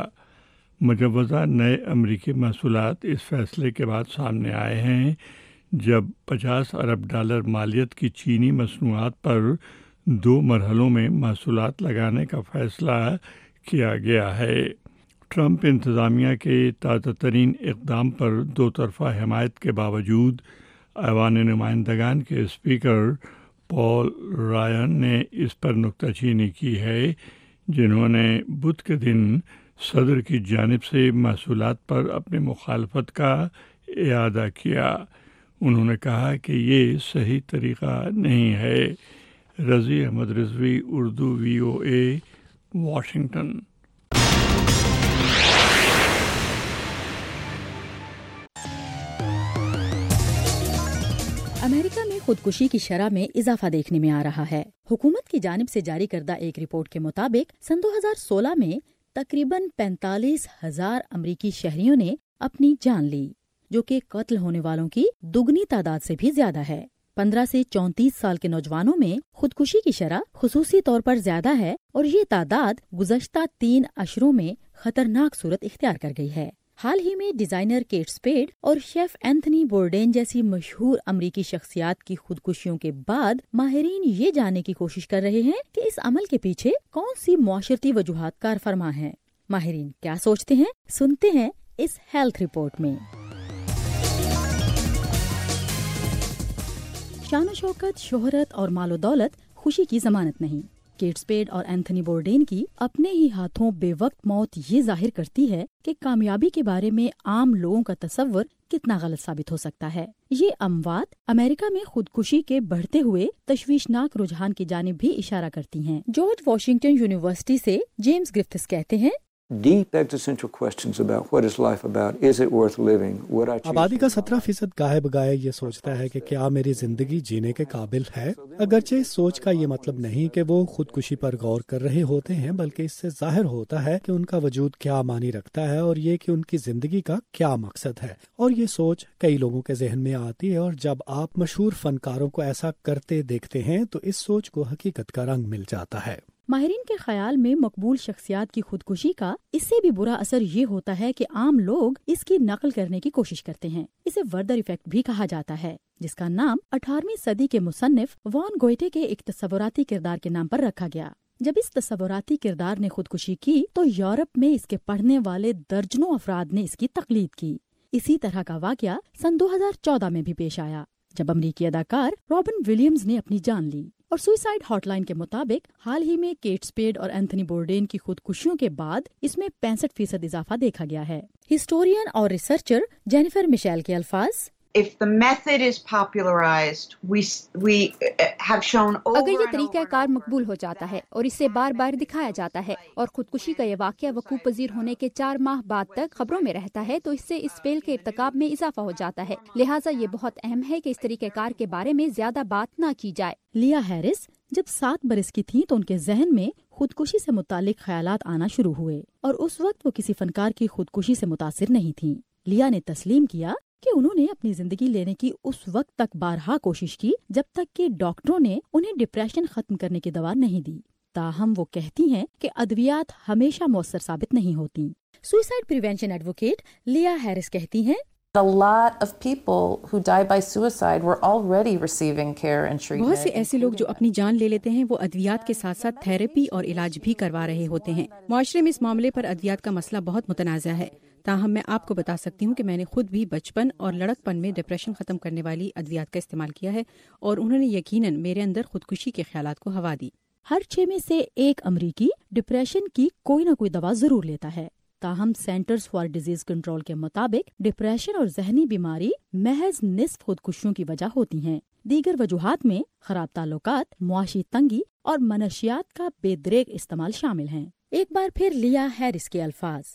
[SPEAKER 10] مجوزہ نئے امریکی محصولات اس فیصلے کے بعد سامنے آئے ہیں جب $50 ارب مالیت کی چینی مصنوعات پر 2 مرحلوں میں محصولات لگانے کا فیصلہ کیا گیا ہے. ٹرمپ انتظامیہ کے تازہ ترین اقدام پر 2 طرفہ حمایت کے باوجود ایوان نمائندگان کے اسپیکر پال رائن نے اس پر نکتہ چینی کی ہے، جنہوں نے بدھ کے دن صدر کی جانب سے محصولات پر اپنی مخالفت کا اعادہ کیا. انہوں نے کہا کہ یہ صحیح طریقہ نہیں ہے. Razi Ahmed Rizvi, Urdu VOA، Washington.
[SPEAKER 12] امریکہ میں خودکشی کی شرح میں اضافہ دیکھنے میں آ رہا ہے. حکومت کی جانب سے جاری کردہ ایک رپورٹ کے مطابق سن 2016 میں تقریباً 45,000 امریکی شہریوں نے اپنی جان لی، جو کہ قتل ہونے والوں کی دگنی تعداد سے بھی زیادہ ہے. 15 سے 34 سال کے نوجوانوں میں خودکشی کی شرح خصوصی طور پر زیادہ ہے، اور یہ تعداد گزشتہ 3 اشروں میں خطرناک صورت اختیار کر گئی ہے. حال ہی میں ڈیزائنر کیٹ اسپیڈ اور شیف اینتھنی بورڈین جیسی مشہور امریکی شخصیات کی خودکشیوں کے بعد ماہرین یہ جاننے کی کوشش کر رہے ہیں کہ اس عمل کے پیچھے کون سی معاشرتی وجوہات کار فرما ہیں. ماہرین کیا سوچتے ہیں، سنتے ہیں اس ہیلتھ رپورٹ میں. شان و شوکت، شہرت اور مال و دولت خوشی کی ضمانت نہیں. کیٹ اسپیڈ اور اینتھنی بورڈین کی اپنے ہی ہاتھوں بے وقت موت یہ ظاہر کرتی ہے کہ کامیابی کے بارے میں عام لوگوں کا تصور کتنا غلط ثابت ہو سکتا ہے. یہ اموات امریکہ میں خودکشی کے بڑھتے ہوئے تشویشناک رجحان کی جانب بھی اشارہ کرتی ہیں. جارج واشنگٹن یونیورسٹی سے جیمز گرفتھس کہتے ہیں،
[SPEAKER 13] deep existential questions about what is life about, is it worth living, would I choose?
[SPEAKER 14] آبادی کا 17% گاہے بگاہے یہ سوچتا ہے کہ کیا میری زندگی جینے کے قابل ہے، اگرچہ اس سوچ کا یہ مطلب نہیں کہ وہ خودکشی پر غور کر رہے ہوتے ہیں، بلکہ اس سے ظاہر ہوتا ہے کہ ان کا وجود کیا معنی رکھتا ہے اور یہ کہ ان کی زندگی کا کیا مقصد ہے۔ اور یہ سوچ کئی لوگوں کے ذہن میں آتی ہے، اور جب آپ مشہور فنکاروں کو ایسا کرتے دیکھتے ہیں تو اس سوچ کو حقیقت کا رنگ مل جاتا ہے۔
[SPEAKER 12] ماہرین کے خیال میں مقبول شخصیات کی خودکشی کا اس سے بھی برا اثر یہ ہوتا ہے کہ عام لوگ اس کی نقل کرنے کی کوشش کرتے ہیں۔ اسے وردر ایفیکٹ بھی کہا جاتا ہے، جس کا نام 18ویں صدی کے مصنف وان گوئٹے کے ایک تصوراتی کردار کے نام پر رکھا گیا۔ جب اس تصوراتی کردار نے خودکشی کی تو یورپ میں اس کے پڑھنے والے درجنوں افراد نے اس کی تقلید کی۔ اسی طرح کا واقعہ سن 2014 میں بھی پیش آیا، جب امریکی اداکار رابن ولیمز نے اپنی جان لی۔ اور سوئسائڈ ہاٹ لائن کے مطابق حال ہی میں کیٹ اسپیڈ اور اینتھنی بورڈین کی خودکشیوں کے بعد اس میں 65% اضافہ دیکھا گیا ہے۔ ہسٹورین اور ریسرچر جینیفر مشیل کے الفاظ،
[SPEAKER 15] اگر یہ طریقہ کار مقبول ہو جاتا ہے اور اسے بار بار دکھایا جاتا ہے اور خودکشی کا یہ واقعہ وقوع پذیر ہونے کے 4 ماہ بعد تک خبروں میں رہتا ہے تو اس سے اس فعل کے ارتکاب میں اضافہ ہو جاتا ہے، لہٰذا یہ بہت اہم ہے کہ اس طریقہ کار کے بارے میں زیادہ بات نہ کی جائے۔
[SPEAKER 12] لیا ہیرس جب 7 برس کی تھیں تو ان کے ذہن میں خودکشی سے متعلق خیالات آنا شروع ہوئے، اور اس وقت وہ کسی فنکار کی خودکشی سے متاثر نہیں تھیں۔ لیا نے تسلیم کیا کہ انہوں نے اپنی زندگی لینے کی اس وقت تک بارہا کوشش کی جب تک کہ ڈاکٹروں نے انہیں ڈپریشن ختم کرنے کی دوا نہیں دی۔ تاہم وہ کہتی ہیں کہ ادویات ہمیشہ مؤثر ثابت نہیں ہوتی۔ Suicide prevention advocate Leah Harris کہتی ہیں،
[SPEAKER 16] بہت سے ایسے لوگ جو اپنی جان لے لیتے ہیں وہ ادویات کے ساتھ ساتھ تھراپی اور علاج بھی کروا رہے ہوتے ہیں۔ معاشرے میں اس معاملے پر ادویات کا مسئلہ بہت متنازع ہے، تاہم میں آپ کو بتا سکتی ہوں کہ میں نے خود بھی بچپن اور لڑکپن میں ڈپریشن ختم کرنے والی ادویات کا استعمال کیا ہے، اور انہوں نے یقیناً میرے اندر خودکشی کے خیالات کو ہوا دی۔
[SPEAKER 12] ہر 6 میں سے 1 امریکی ڈپریشن کی کوئی نہ کوئی دوا ضرور لیتا ہے۔ تاہم سینٹرز فار ڈیزیز کنٹرول کے مطابق ڈپریشن اور ذہنی بیماری محض نصف خودکشیوں کی وجہ ہوتی ہیں۔ دیگر وجوہات میں خراب تعلقات، معاشی تنگی اور منشیات کا بے دریغ استعمال شامل ہیں۔ ایک بار پھر لیا ہیرس کے الفاظ،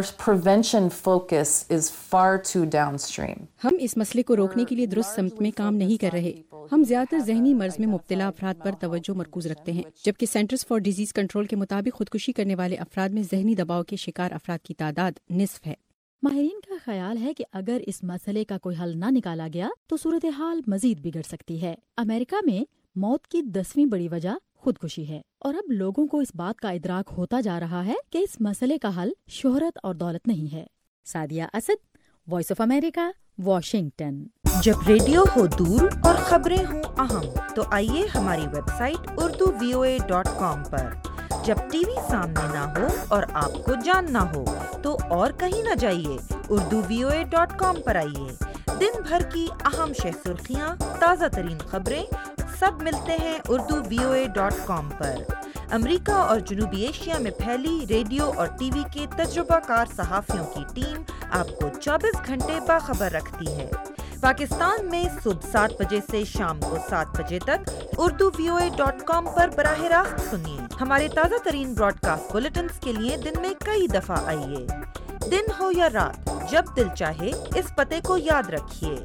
[SPEAKER 16] ہم اس مسئلے کو روکنے کے لیے درست سمت میں کام نہیں کر رہے۔ ہم زیادہ تر ذہنی مرض میں مبتلا افراد پر توجہ مرکوز رکھتے ہیں، جبکہ سینٹرز فار ڈیزیز کنٹرول کے مطابق خودکشی کرنے والے افراد میں ذہنی دباؤ کے شکار افراد کی تعداد نصف ہے۔
[SPEAKER 12] ماہرین کا خیال ہے کہ اگر اس مسئلے کا کوئی حل نہ نکالا گیا تو صورتحال مزید بگڑ سکتی ہے۔ امریکہ میں موت کی 10ویں بڑی وجہ خودکشی ہے، اور اب لوگوں کو اس بات کا ادراک ہوتا جا رہا ہے کہ اس مسئلے کا حل شہرت اور دولت نہیں ہے۔ Sadia Asad, Voice of America, Washington.
[SPEAKER 17] جب ریڈیو ہو دور اور خبریں ہوں اہم تو آئیے ہماری ویب سائٹ urduvoa.com پر۔ جب ٹی وی سامنے نہ ہو اور آپ کو جاننا ہو تو اور کہیں نہ جائیے، urduvoa.com پر آئیے۔ دن بھر کی اہم شہ سرخیاں، تازہ ترین خبریں سب ملتے ہیں urduvoa.com پر۔ امریکہ اور جنوبی ایشیا میں پھیلی ریڈیو اور ٹی وی کے تجربہ کار صحافیوں کی ٹیم آپ کو 24 گھنٹے باخبر رکھتی ہے۔ پاکستان میں صبح 7 بجے سے شام کو 7 بجے تک urduvoa.com پر براہ راست سنیے۔ ہمارے تازہ ترین براڈ کاسٹ بلیٹنز کے لیے دن میں کئی دفعہ آئیے۔ دن ہو یا رات، جب دل چاہے اس پتے کو یاد رکھیے،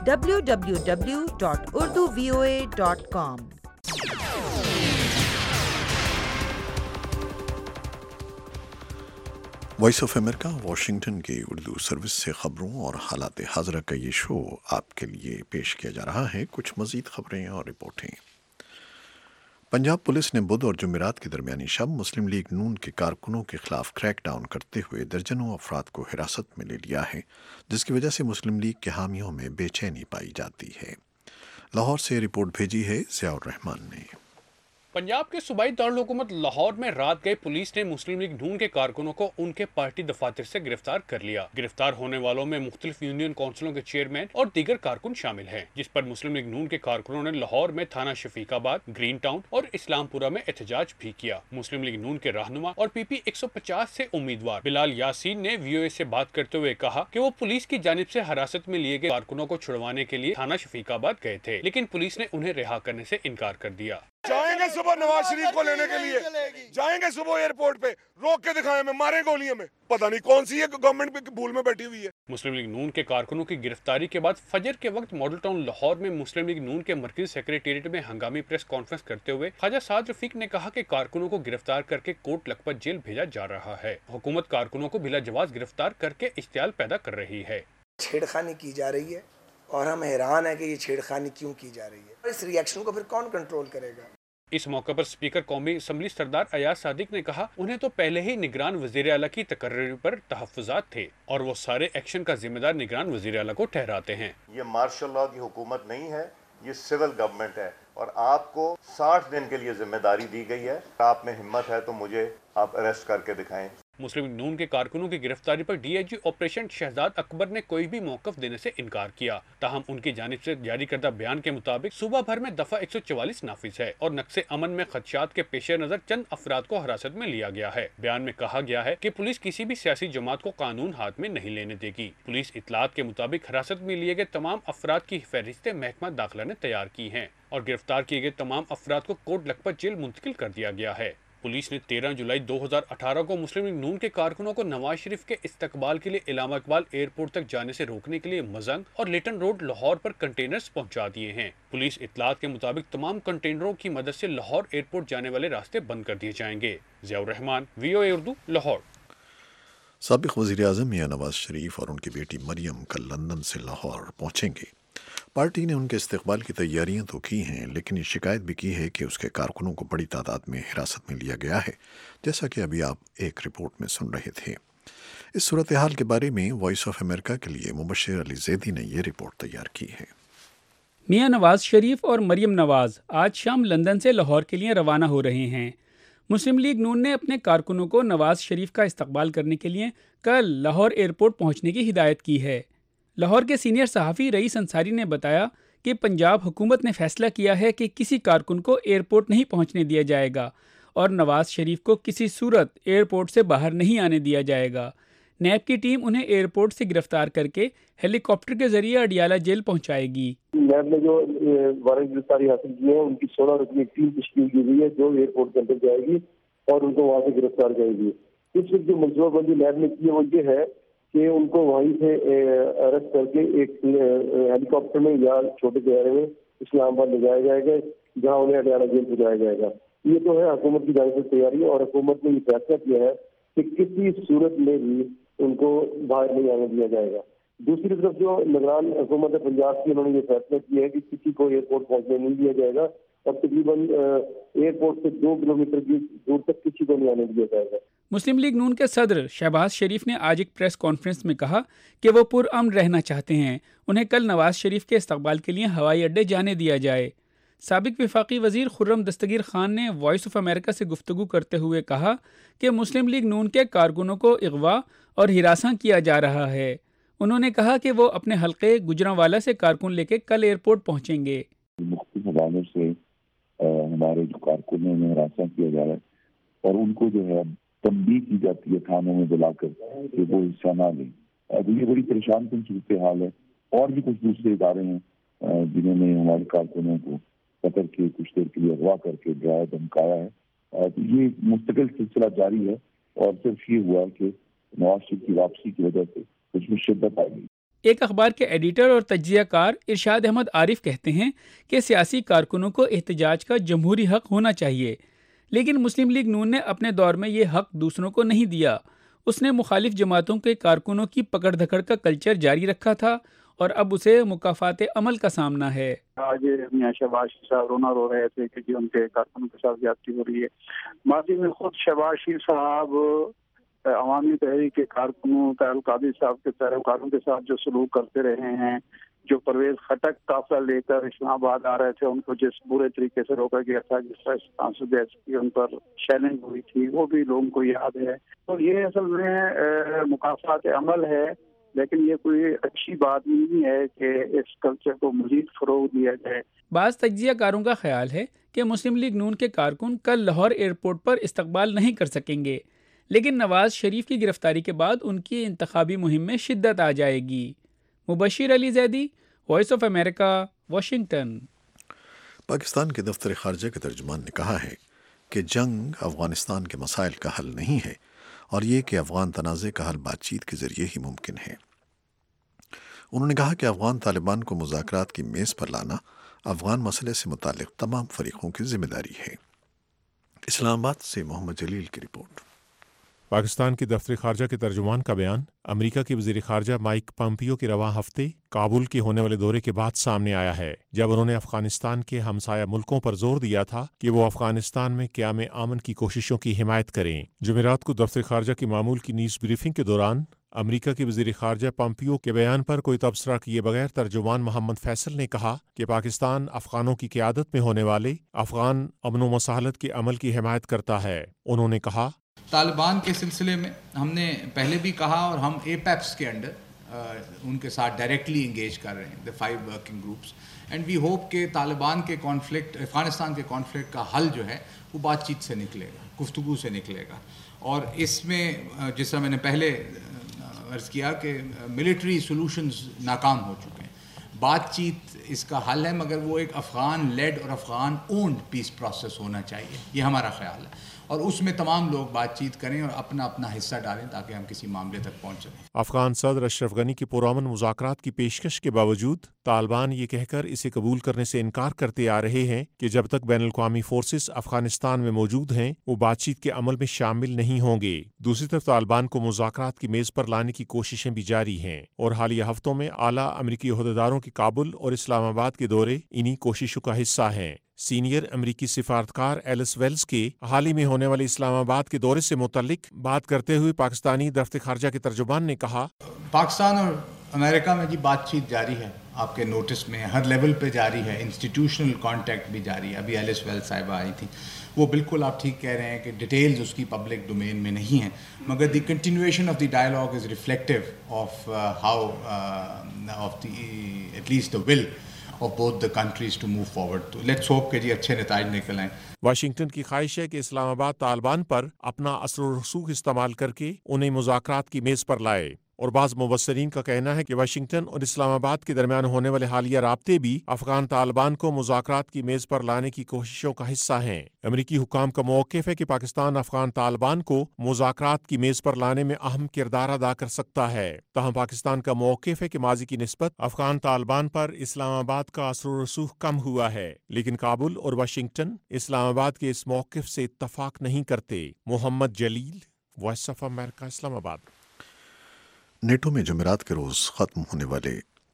[SPEAKER 17] www.urduvoa.com۔
[SPEAKER 1] Voice of America Washington کی اردو سروس سے خبروں اور حالات حاضرہ کا یہ شو آپ کے لیے پیش کیا جا رہا ہے۔ کچھ مزید خبریں اور رپورٹیں۔ پنجاب پولیس نے بدھ اور جمعرات کے درمیانی شب مسلم لیگ نون کے کارکنوں کے خلاف کریک ڈاؤن کرتے ہوئے درجنوں افراد کو حراست میں لے لیا ہے، جس کی وجہ سے مسلم لیگ کے حامیوں میں بے چینی پائی جاتی ہے۔ لاہور سے رپورٹ بھیجی ہے ضیاء الرحمان نے۔
[SPEAKER 18] پنجاب کے صوبائی دارالحکومت لاہور میں رات گئے پولیس نے مسلم لیگ نون کے کارکنوں کو ان کے پارٹی دفاتر سے گرفتار کر لیا۔ گرفتار ہونے والوں میں مختلف یونین کونسلوں کے چیئرمین اور دیگر کارکن شامل ہیں، جس پر مسلم لیگ نون کے کارکنوں نے لاہور میں تھانہ شفیق آباد، گرین ٹاؤن اور اسلام پورہ میں احتجاج بھی کیا۔ مسلم لیگ نون کے رہنما اور پی پی 150 سے امیدوار بلال یاسین نے وی او اے سے بات کرتے ہوئے کہا کہ وہ پولیس کی جانب سے حراست میں لیے گئے کارکنوں کو چھڑوانے کے لیے تھانہ شفیق آباد گئے تھے، لیکن پولیس نے انہیں رہا کرنے سے انکار کر دیا۔
[SPEAKER 19] جائیں گے صبح نواز شریف کو لینے کے لیے، جائیں گے صبح ایئرپورٹ پہ، روک کے دکھائیں میں، ماریں گولیاں میں، پتہ نہیں کون سی ہے گورنمنٹ پہ بھول میں بیٹھی ہوئی ہے۔
[SPEAKER 18] مسلم لیگ نون کے کارکنوں کی گرفتاری کے بعد فجر کے وقت ماڈل ٹاؤن لاہور میں مسلم لیگ نون کے مرکزی سیکریٹریٹ میں ہنگامی پریس کانفرنس کرتے ہوئے خواجہ سعد رفیق نے کہا کہ کارکنوں کو گرفتار کر کے کوٹ لکھپت جیل بھیجا جا رہا ہے۔ حکومت کارکنوں کو بلا جواز گرفتار کر کے اشتعال پیدا کر رہی ہے۔
[SPEAKER 20] چھیڑخانی کی جا رہی ہے اور ہم حیران ہیں کہ یہ چھیڑخانی کیوں کی جا رہی ہے، اس ری ایکشن کو پھر کون کنٹرول کرے گا۔
[SPEAKER 18] اس موقع پر اسپیکر قومی اسمبلی سردار ایاز صادق نے کہا انہیں تو پہلے ہی نگران وزیر اعلیٰ کی تقرری پر تحفظات تھے اور وہ سارے ایکشن کا ذمہ دار نگران وزیر اعلیٰ کو ٹھہراتے ہیں۔
[SPEAKER 21] یہ مارشل لاء کی حکومت نہیں ہے، یہ سول گورنمنٹ ہے اور آپ کو 60 دن کے لیے ذمہ داری دی گئی ہے۔ آپ میں ہمت ہے تو مجھے آپ اریسٹ کر کے دکھائیں۔
[SPEAKER 18] مسلم لیگ نون کے کارکنوں کی گرفتاری پر D I G operation Shahzad Akbar نے کوئی بھی موقف دینے سے انکار کیا، تاہم ان کی جانب سے جاری کردہ بیان کے مطابق صوبہ بھر میں دفعہ 144 نافذ ہے اور نقص امن میں خدشات کے پیش نظر چند افراد کو حراست میں لیا گیا ہے۔ بیان میں کہا گیا ہے کہ پولیس کسی بھی سیاسی جماعت کو قانون ہاتھ میں نہیں لینے دے گی۔ پولیس اطلاعات کے مطابق حراست میں لیے گئے تمام افراد کی فہرستیں محکمہ داخلہ نے تیار کی ہیں اور گرفتار کیے گئے تمام افراد کو کوٹ لکھپت جیل منتقل کر دیا گیا ہے۔ پولیس نے 13 جولائی 2018 کو مسلم لیگ نون کے کارکنوں کو نواز شریف کے استقبال کے لیے علامہ اقبال ایئرپورٹ تک جانے سے روکنے کے لیے مزنگ اور لیٹن روڈ لاہور پر کنٹینرز پہنچا دیے ہیں۔ پولیس اطلاعات کے مطابق تمام کنٹینروں کی مدد سے لاہور ایئرپورٹ جانے والے راستے بند کر دیے جائیں گے۔ ضیاء الرحمان، وی او اے اردو، لاہور۔
[SPEAKER 1] سابق وزیر اعظم میاں نواز شریف اور ان کی بیٹی مریم کل لندن سے لاہور پہنچیں گے۔ پارٹی نے ان کے استقبال کی تیاریاں تو کی ہیں، لیکن یہ شکایت بھی کی ہے کہ اس کے کارکنوں کو بڑی تعداد میں حراست میں لیا گیا ہے، جیسا کہ ابھی آپ ایک رپورٹ میں سن رہے تھے۔ اس صورتحال کے بارے میں وائس آف امریکہ کے لیے مبشر علی زیدی نے یہ رپورٹ تیار کی ہے۔
[SPEAKER 22] میاں نواز شریف اور مریم نواز آج شام لندن سے لاہور کے لیے روانہ ہو رہے ہیں۔ مسلم لیگ نون نے اپنے کارکنوں کو نواز شریف کا استقبال کرنے کے لیے کل لاہور ایئرپورٹ پہنچنے کی ہدایت کی ہے۔ لاہور کے سینئر صحافی رئیس انصاری نے بتایا کہ پنجاب حکومت نے فیصلہ کیا ہے کہ کسی کارکن کو ایئرپورٹ نہیں پہنچنے دیا جائے گا اور نواز شریف کو کسی صورت ایئرپورٹ سے باہر نہیں آنے دیا جائے گا۔ نیب کی ٹیم انہیں ایئرپورٹ سے گرفتار کر کے ہیلی کاپٹر کے ذریعے اڈیالہ جیل پہنچائے گی۔
[SPEAKER 23] نیب نے جو وارنٹ گرفتاری حاصل کی ہے ان کی 16 رکنی ٹیم تشکیل کی گئی ہے جو ایئرپورٹ کے اندر جائے گی اور ان کو وہاں سے گرفتار کرے گی۔ اس وقت جو منصوبہ بندی نیب نے کی ہے وہ یہ ہے کہ ان کو وہیں سے اریسٹ کر کے ایک ہیلی کاپٹر میں یا چھوٹے طیارے میں اسلام آباد لے جایا جائے گا جہاں انہیں اڈیالہ جیل پہنچایا جائے گا۔ یہ تو ہے حکومت کی جانب سے تیاری اور حکومت نے یہ فیصلہ کیا ہے کہ کسی صورت میں بھی ان کو باہر نہیں آنے دیا جائے گا۔ دوسری طرف جو نگران حکومت پنجاب کی انہوں نے یہ فیصلہ کیا ہے کہ کسی کو ایئرپورٹ پہنچنے نہیں دیا جائے گا اور تقریباً ایئرپورٹ سے 2 کلومیٹر کی دور تک کسی کو نہیں آنے دیا جائے گا۔
[SPEAKER 22] مسلم لیگ نون کے صدر شہباز شریف نے آج ایک پریس کانفرنس میں کہا کہ وہ پرامن رہنا چاہتے ہیں، انہیں کل نواز شریف کے استقبال کے لیے ہوائی اڈے جانے دیا جائے۔ سابق وفاقی وزیر خرم دستگیر خان نے وائس آف امریکہ سے گفتگو کرتے ہوئے کہا کہ مسلم لیگ نون کے کارکنوں کو اغوا اور ہراساں کیا جا رہا ہے۔ انہوں نے کہا کہ وہ اپنے حلقے گجرانوالہ سے کارکن لے کے کل ایئرپورٹ پہنچیں گے۔
[SPEAKER 24] مختلف حوالوں سے ہمارے جو کارکنوں میں ہراساں کیا جا رہا ہے اور ان کو جو ہے تنبیہ کی جاتی ہے تھانوں میں بلا کر کہ وہ حصہ نہ لیں۔ اب یہ بڑی پریشان کن صورتحال ہے۔ اور بھی کچھ دوسرے ادارے ہیں جنہوں نے ہمارے کارکنوں کو قطر کے کچھ دیر کے لیے اغوا کر کے ڈرایا دھمکایا ہے۔ یہ مستقل سلسلہ جاری ہے اور صرف یہ ہوا کہ نواز شریف کی واپسی کی وجہ سے کچھ میں شدت آ گئی۔
[SPEAKER 22] ایک اخبار کے ایڈیٹر اور تجزیہ کار ارشاد احمد عارف کہتے ہیں کہ سیاسی کارکنوں کو احتجاج کا جمہوری حق ہونا چاہیے، لیکن مسلم لیگ نون نے اپنے دور میں یہ حق دوسروں کو نہیں دیا۔ اس نے مخالف جماعتوں کے کارکنوں کی پکڑ دھکڑ کا کلچر جاری رکھا تھا اور اب اسے مکافات عمل کا سامنا ہے۔
[SPEAKER 25] آج میاں شہباز شریف صاحب رونا رو رہے تھے کہ ان کے کارکنوں کے ساتھ زیادتی ہو رہی ہے۔ ماضی میں خود شہباز شریف صاحب عوامی تحریک کے کارکنوں طاہر القادری صاحب کے پیروکاروں کے ساتھ جو سلوک کرتے رہے ہیں، جو پرویز خٹک قافلہ لے کر اسلام آباد آ رہے تھے ان کو جس برے طریقے سے روکا گیا تھا، جس طرح سانسد کی ان پر شیلنگ ہوئی تھی، وہ بھی لوگوں کو یاد ہے۔ تو یہ اصل میں مکافات عمل ہے، لیکن یہ کوئی اچھی بات نہیں ہے کہ اس کلچر کو مزید فروغ دیا جائے۔
[SPEAKER 22] بعض تجزیہ کاروں کا خیال ہے کہ مسلم لیگ نون کے کارکن کل لاہور ایئرپورٹ پر استقبال نہیں کر سکیں گے، لیکن نواز شریف کی گرفتاری کے بعد ان کی انتخابی مہم میں شدت آ جائے گی۔ Mubashir Ali Zaidi, Voice of America, Washington.
[SPEAKER 1] Pakistan के दफ्तर खारजा के तर्जुमान ने कहा है कि जंग अफगानिस्तान के मसाइल का हल नहीं है और ये कि अफगान तनाज़े का हल बातचीत के ज़रिए ही मुमकिन है। उन्होंने कहा कि अफगान तालिबान को मुज़ाकरात की मेज़ पर लाना अफगान मसले से मुताल्लिक़ तमाम फरीकों की जिम्मेदारी है। इस्लामाबाद से मोहम्मद जलील की रिपोर्ट।
[SPEAKER 2] पाकिस्तान की दफ्तर खारजा के तर्जुमान का बयान अमेरिका के वज़ीर खारजा माइक पॉम्पियो के रवां हफ्ते काबुल के होने वाले दौरे के बाद सामने आया है, जब उन्होंने अफगानिस्तान के हमसाया मुल्कों पर जोर दिया था कि वो अफगानिस्तान में क़याम अमन की कोशिशों की हिमायत करें। जुमेरात को दफ्तर खारजा की मामूल की न्यूज़ ब्रीफिंग के दौरान अमेरिका के वज़ीर खारजा पॉम्पियो के बयान पर कोई तबसरा किए बगैर तर्जुमान मोहम्मद फैसल ने कहा कि पाकिस्तान अफगानों की क़यादत में होने वाले अफगान अमन व मसालत के अमल की हिमायत करता है। उन्होंने कहा,
[SPEAKER 3] तालिबान के सिलसिले में हमने पहले भी कहा और हम एपेक्स के अंडर उनके साथ डायरेक्टली इंगेज कर रहे हैं, the 5 working groups, and we hope कि तालिबान के कॉन्फ्लिक्ट, अफगानिस्तान के कॉन्फ्लिक्ट का हल जो है वो बातचीत से निकलेगा, गुफ्तगू से निकलेगा। और इसमें जिस तरह मैंने पहले अर्ज़ किया कि मिलिट्री सॉल्यूशंस नाकाम हो चुके हैं, बातचीत इसका हल है, मगर वो एक अफ़गान लेड और अफ़गान ओन्ड पीस प्रोसेस होना चाहिए, ये हमारा ख्याल है, और उसमें तमाम लोग बातचीत करें और अपना अपना हिस्सा डालें ताकि हम किसी मामले तक पहुँच सकें।
[SPEAKER 2] अफगान सदर अशरफ गनी की पुरअमन मुज़ाकरात की पेशकश के बावजूद तालिबान ये कहकर इसे कबूल करने से इनकार करते आ रहे हैं कि जब तक बैनुल-अक़वामी फोर्सेस अफगानिस्तान में मौजूद हैं वो बातचीत के अमल में शामिल नहीं होंगे। दूसरी तरफ तालिबान को मुज़ाकरात की मेज़ पर लाने की कोशिशें भी जारी हैं और हालिया हफ्तों में आला अमरीकी ओहदेदारों के काबुल और इस्लामाबाद के दौरे इन्हीं कोशिशों का हिस्सा हैं। सीनियर अमरीकी सिफारतकार एलिस वेल्स के हाल ही में होने वाले इस्लामाबाद के दौरे से मुतल्लिक बात करते हुए पाकिस्तानी दफ्तर खारजा के तर्जुमान ने कहा,
[SPEAKER 3] पाकिस्तान और अमेरिका में जी बातचीत जारी है, आपके नोटिस में हर लेवल पे जारी है, इंस्टीट्यूशनल कांटेक्ट भी जारी है। अभी एलिस वेल्स साहिबा आई थी, वो बिल्कुल आप ठीक कह रहे हैं कि डिटेल्स उसकी पब्लिक डोमेन में नहीं है, मगर the continuation of the dialogue is reflective of how of the at least the will of both the countries to move forward. तो let's hope कि जी अच्छे नताइज निकल आएं।
[SPEAKER 2] वाशिंगटन की ख्वाहिश है कि इस्लामाबाद तालिबान पर अपना असर और रसूख इस्तेमाल करके उन्हें मुज़ाकरात की मेज़ पर लाए, और बाज़ मुबस्सरीन का कहना है कि वाशिंगटन और इस्लामाबाद के दरमियान होने वाले हालिया राब्ते भी अफगान तालिबान को मुज़ाकरात की मेज़ पर लाने की कोशिशों का हिस्सा हैं। अमरीकी हुकाम का मौक़िफ़ है कि पाकिस्तान अफगान तालिबान को मुज़ाकरात की मेज़ पर लाने में अहम किरदार अदा कर सकता है। ताहम पाकिस्तान का मौक़िफ़ है कि माजी की निस्बत अफगान तालिबान पर इस्लामाबाद का असर और रसूख कम हुआ है, लेकिन काबुल और वाशिंगटन इस्लामाबाद के इस मौक़िफ़ से इत्तफ़ाक़ नहीं करते। Mohammad Jaleel, Voice of America, Islamabad.
[SPEAKER 1] NATO में जुमेरात के रोज़ ख़त्म होने वाले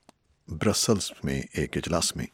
[SPEAKER 1] ब्रसल्स में एक इजलास में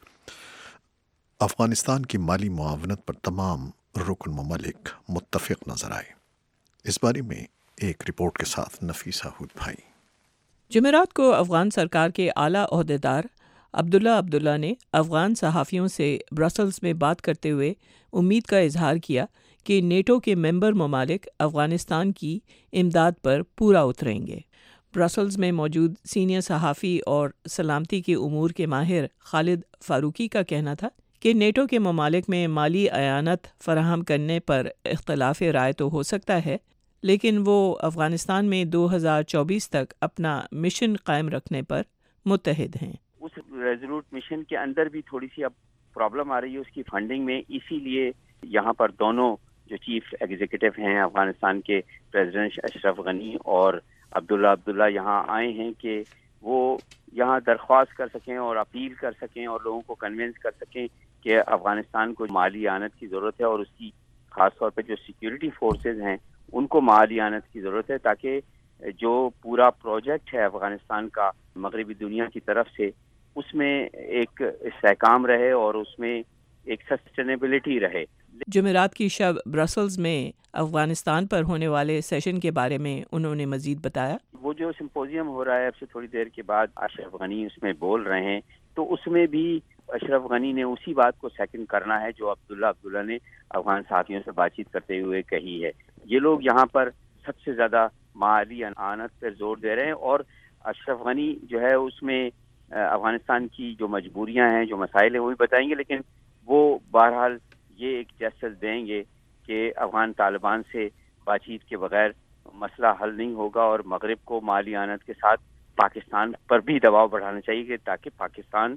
[SPEAKER 1] अफ़गानिस्तान की माली मुआवनत पर तमाम रुकन ममालिक मुत्तफ़िक़ नज़र आए। इस बारे में एक रिपोर्ट के साथ नफीसा हुद भाई।
[SPEAKER 4] जुमेरात को अफ़गान सरकार के आला ओहदेदार अब्दुल्ला अब्दुल्ला ने अफ़गान सहाफ़ियों से ब्रसल्स में बात करते हुए उम्मीद का इजहार किया कि नेटो के मेंबर ममालिक अफ़गानिस्तान की इमदाद पर पूरा उतरेंगे। ब्रसल्स में मौजूद सीनियर सहाफ़ी और सलामती के उमूर के माहिर खालिद फ़ारूकी का कहना था कि नेटो के ममालिक में माली अयानत फ़राहम करने पर इख्तलाफ राय तो हो सकता है, लेकिन वो अफ़गानिस्तान में 2024 तक अपना मिशन कायम रखने पर मुत्तहिद हैं।
[SPEAKER 5] उस रेजोल्यूट मिशन के अंदर भी थोड़ी सी अब प्रॉब्लम आ रही है उसकी फंडिंग में, इसीलिए यहाँ पर दोनों जो चीफ एग्जीक्यूटिव हैं अफ़गानिस्तान के प्रेसिडेंट अशरफ गनी और अब्दुल्ला अब्दुल्ला यहाँ आए हैं कि वो यहाँ दरख्वास्त कर सकें और अपील कर सकें और लोगों को कन्विंस कर सकें कि अफ़गानिस्तान को माली आनत की ज़रूरत है और उसकी ख़ास तौर पे जो सिक्योरिटी फोर्सेस हैं उनको माली आनत की ज़रूरत है, ताकि जो पूरा प्रोजेक्ट है अफ़गानिस्तान का मगरबी दुनिया की तरफ से उसमें एक इस्तेहकाम रहे और उसमें एक सस्टेनेबिलिटी रहे।
[SPEAKER 4] जुमेरात की शब ब्रसल्स में अफ़गानिस्तान पर होने वाले सेशन के बारे में उन्होंने मज़ीद बताया,
[SPEAKER 5] वो जो सिम्पोजियम हो रहा है अब से थोड़ी देर के बाद अशरफ गनी उसमें बोल रहे हैं, तो उसमें भी अशरफ गनी ने उसी बात को सेकंड करना है जो अब्दुल्ला अब्दुल्ला ने अफगान साथियों से बातचीत करते हुए कही है। ये लोग यहाँ पर सबसे ज़्यादा माली आनत पर जोर दे रहे हैं और अशरफ गनी जो है उसमें अफगानिस्तान की जो मजबूरियाँ हैं, जो मसाइल हैं वो भी बताएंगे, लेकिन वो बहरहाल ये एक जस्टिस देंगे कि अफगान तालिबान से बातचीत के बगैर मसला हल नहीं होगा और मगरिब को माली आनत के साथ पाकिस्तान पर भी दबाव बढ़ाना चाहिए ताकि पाकिस्तान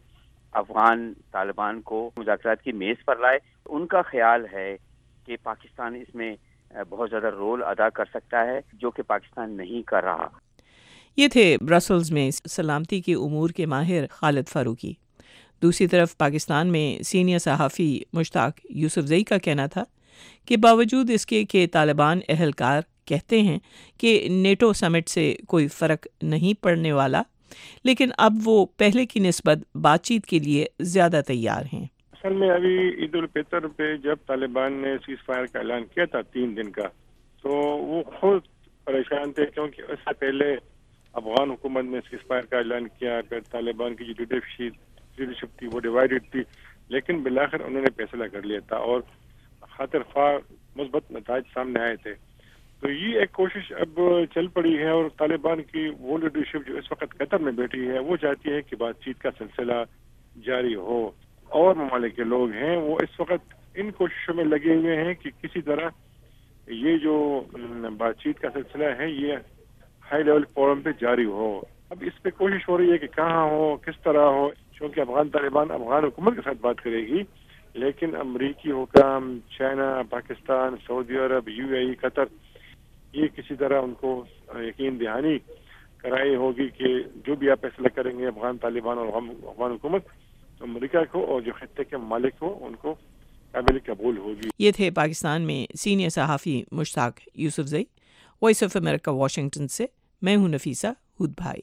[SPEAKER 5] افغان طالبان کو مذاکرات کی میز پر لائے. ان کا خیال ہے کہ پاکستان اس میں بہت زیادہ رول ادا کر سکتا ہے جو کہ پاکستان نہیں کر رہا.
[SPEAKER 4] یہ تھے برسلز میں سلامتی کے امور کے ماہر خالد فاروقی. دوسری طرف پاکستان میں سینئر صحافی مشتاق یوسفزئی کا کہنا تھا کہ باوجود اس کے کہ طالبان اہلکار کہتے ہیں کہ نیٹو سمٹ سے کوئی فرق نہیں پڑنے والا، لیکن اب وہ پہلے کی نسبت بات چیت کے لیے زیادہ تیار ہیں.
[SPEAKER 6] اصل میں ابھی عید الفطر پہ جب طالبان نے سیز فائر کا اعلان کیا تھا 3 دن کا، تو وہ خود پریشان تھے کیونکہ اس سے پہلے افغان حکومت نے سیز فائر کا اعلان کیا، پھر طالبان کی جو لیڈرشپ تھی وہ ڈیوائیڈڈ تھی، لیکن بالآخر انہوں نے فیصلہ کر لیا تھا اور خاطر خواہ مثبت نتائج سامنے آئے تھے. تو یہ ایک کوشش اب چل پڑی ہے اور طالبان کی وہ لیڈرشپ جو اس وقت قطر میں بیٹھی ہے وہ چاہتی ہے کہ بات چیت کا سلسلہ جاری ہو. اور ممالک کے لوگ ہیں وہ اس وقت ان کوششوں میں لگے ہوئے ہیں کہ کسی طرح یہ جو بات چیت کا سلسلہ ہے یہ ہائی لیول فورم پہ جاری ہو. اب اس پہ کوشش ہو رہی ہے کہ کہاں ہو، کس طرح ہو، کیونکہ افغان طالبان افغان حکومت کے ساتھ بات کرے گی، لیکن امریکی حکام، چائنا، پاکستان، سعودی عرب، UAE، قطر، یہ کسی طرح ان کو یقین دہانی کرائی ہوگی کہ جو بھی آپ فیصلہ کریں گے افغان طالبان اور افغان حکومت، امریکہ کو اور جو خطے کے مالک ہو ان کو قابل قبول ہوگی.
[SPEAKER 4] یہ تھے پاکستان میں سینئر صحافی Mushtaq Yousafzai. Voice of America Washington سے میں ہوں نفیسہ ہود بھائی.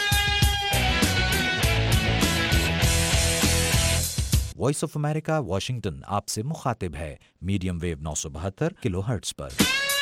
[SPEAKER 7] وائس آف امریکہ واشنگٹن آپ سے مخاطب ہے میڈیم ویو 972 کلو ہرٹز پر.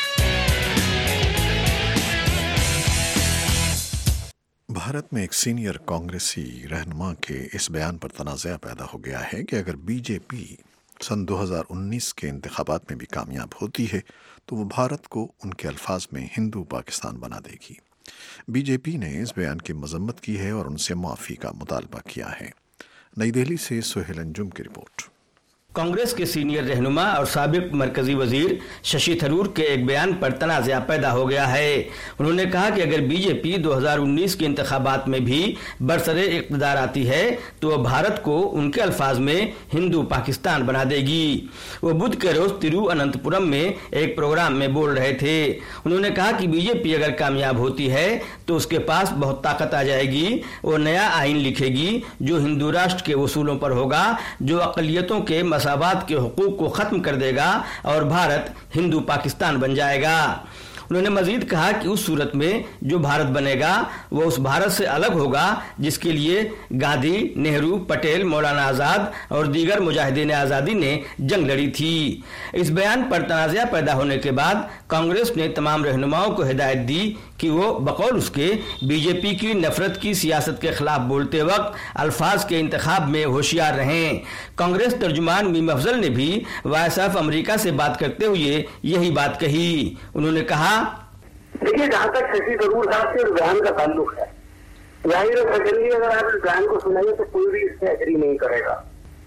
[SPEAKER 1] بھارت میں ایک سینئر کانگریسی رہنما کے اس بیان پر تنازع پیدا ہو گیا ہے کہ اگر بی جے پی سن 2019 کے انتخابات میں بھی کامیاب ہوتی ہے تو وہ بھارت کو ان کے الفاظ میں ہندو پاکستان بنا دے گی. بی جے پی نے اس بیان کی مذمت کی ہے اور ان سے معافی کا مطالبہ کیا ہے. نئی دہلی سے سہیل انجم کی رپورٹ.
[SPEAKER 8] کانگریس کے سینئر رہنما اور سابق مرکزی وزیر ششی تھرور کے ایک بیان پر تنازع پیدا ہو گیا ہے. انہوں نے کہا کہ اگر بی جے پی 2019 کے انتخابات میں بھی برسر اقتدار آتی ہے تو وہ بھارت کو ان کے الفاظ میں ہندو پاکستان بنا دے گی. وہ بدھ کے روز تیرو اننت پورم میں ایک پروگرام میں بول رہے تھے. انہوں نے کہا کہ بی جے پی اگر کامیاب ہوتی ہے تو اس کے پاس بہت طاقت آ جائے گی. وہ نیا آئین لکھے گی جو ہندو راشٹر کے اصولوں پر ہوگا، جو اقلیتوں کے مساوات کے حقوق کو ختم کر دے گا اور بھارت ہندو پاکستان بن جائے گا. انہوں نے مزید کہا کہ اس صورت میں جو بھارت بنے گا وہ اس بھارت سے الگ ہوگا جس کے لیے گاندھی، نہرو، پٹیل، مولانا آزاد اور دیگر مجاہدین آزادی نے جنگ لڑی تھی. اس بیان پر تنازع پیدا ہونے کے بعد کانگریس نے تمام رہنماؤں کو ہدایت دی کہ وہ بقول اس کے بی جے پی کی نفرت کی سیاست کے خلاف بولتے وقت الفاظ کے انتخاب میں ہوشیار رہیں. کانگریس ترجمان میم افضل نے بھی وائس آف امریکہ سے بات کرتے ہوئے یہی بات کہی. انہوں نے کہا،
[SPEAKER 9] دیکھیے جہاں تک ششی تھرور صاحب کے بیان کا تعلق ہے، ظاہر ہے اگر آپ اس بیان کو سنائیں تو کوئی بھی اس سے ایگری نہیں کرے گا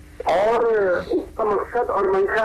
[SPEAKER 9] اور اس کا مقصد اور منشا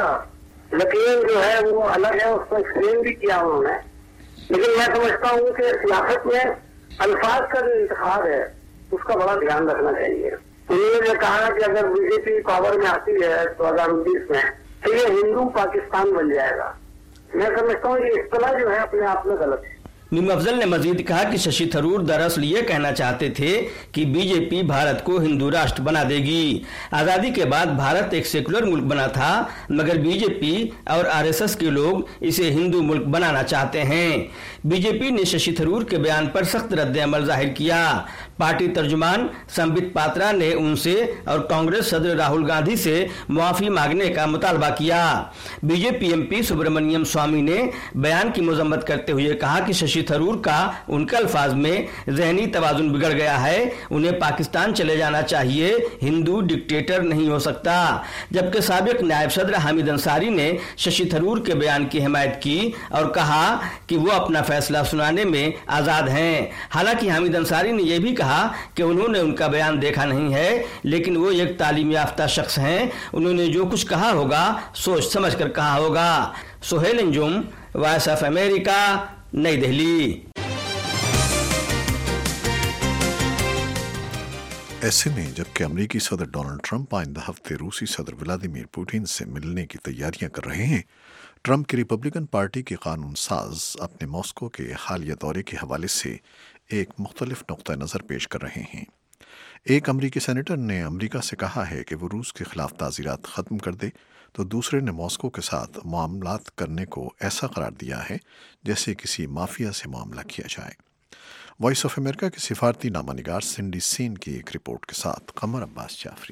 [SPEAKER 9] یقین جو ہے وہ الگ ہے. اس کو ایکسپلین بھی کیا انہوں نے، لیکن میں سمجھتا ہوں کہ سیاست میں الفاظ کا جو انتخاب ہے اس کا بڑا دھیان رکھنا چاہیے. انہوں نے کہا کہ اگر بی جے پی پاور میں آتی ہے 2019 میں تو یہ ہندو پاکستان بن جائے گا. میں سمجھتا ہوں یہ اصطلاح جو ہے اپنے آپ میں غلط ہے.
[SPEAKER 8] میم افضل نے مزید کہا کہ ششی تھرور دراصل یہ کہنا چاہتے تھے کہ بی جے پی بھارت کو ہندو راشٹر بنا دے گی. آزادی کے بعد بھارت ایک سیکولر ملک بنا تھا، مگر بی جے پی اور آر ایس ایس کے لوگ اسے ہندو ملک بنانا چاہتے ہیں. بی جے پی نے ششی تھرور کے بیان پر سخت رد عمل ظاہر کیا. پارٹی ترجمان سمبت پاترا نے ان سے اور کانگریس صدر راہل گاندھی سے معافی مانگنے کا مطالبہ کیا. B J P M P Subramanian Swamy نے بیان کی مذمت کرتے ہوئے کہا کہ ششی تھرور کا ان کے الفاظ میں ذہنی توازن بگڑ گیا ہے، انہیں پاکستان چلے جانا چاہیے، ہندو ڈکٹیٹر نہیں ہو سکتا. جبکہ سابق نائب صدر حامد انصاری نے ششی تھرور کے بیان کی حمایت کی اور کہا کہ وہ اپنا فیصلہ سنانے میں آزاد ہیں. حالانکہ حامد انصاری نے یہ بھی کہا کہ انہوں نے ان کا بیان دیکھا نہیں ہے، لیکن وہ ایک تعلیم یافتہ شخص ہیں، انہوں نے جو کچھ کہا ہوگا سوچ سمجھ کر کہا ہوگا. Sohail Anjum, Voice of America, نئی دہلی.
[SPEAKER 1] ऐसे में जबकि अमरीकी सदर डोनाल्ड ट्रंप आइंदा हफ्ते रूसी सदर व्लादिमीर पुतिन से मिलने की तैयारियां कर रहे हैं, ट्रंप की रिपब्लिकन पार्टी के कानून साज अपने मॉस्को के हालिया दौरे के हवाले से एक मुख्तलिफ नुक्ता नज़र पेश कर रहे हैं। एक अमरीकी सेनेटर ने अमरीका से कहा है कि वो रूस के खिलाफ ताज़ीरात ख़त्म कर दे, तो दूसरे ने मॉस्को के साथ मामलात करने को ऐसा करार दिया है जैसे किसी माफिया से मामला किया जाए। वॉइस ऑफ अमेरिका के सिफारती नामानिगार सिंडी सेन की एक रिपोर्ट के साथ कमर अब्बास जाफरी।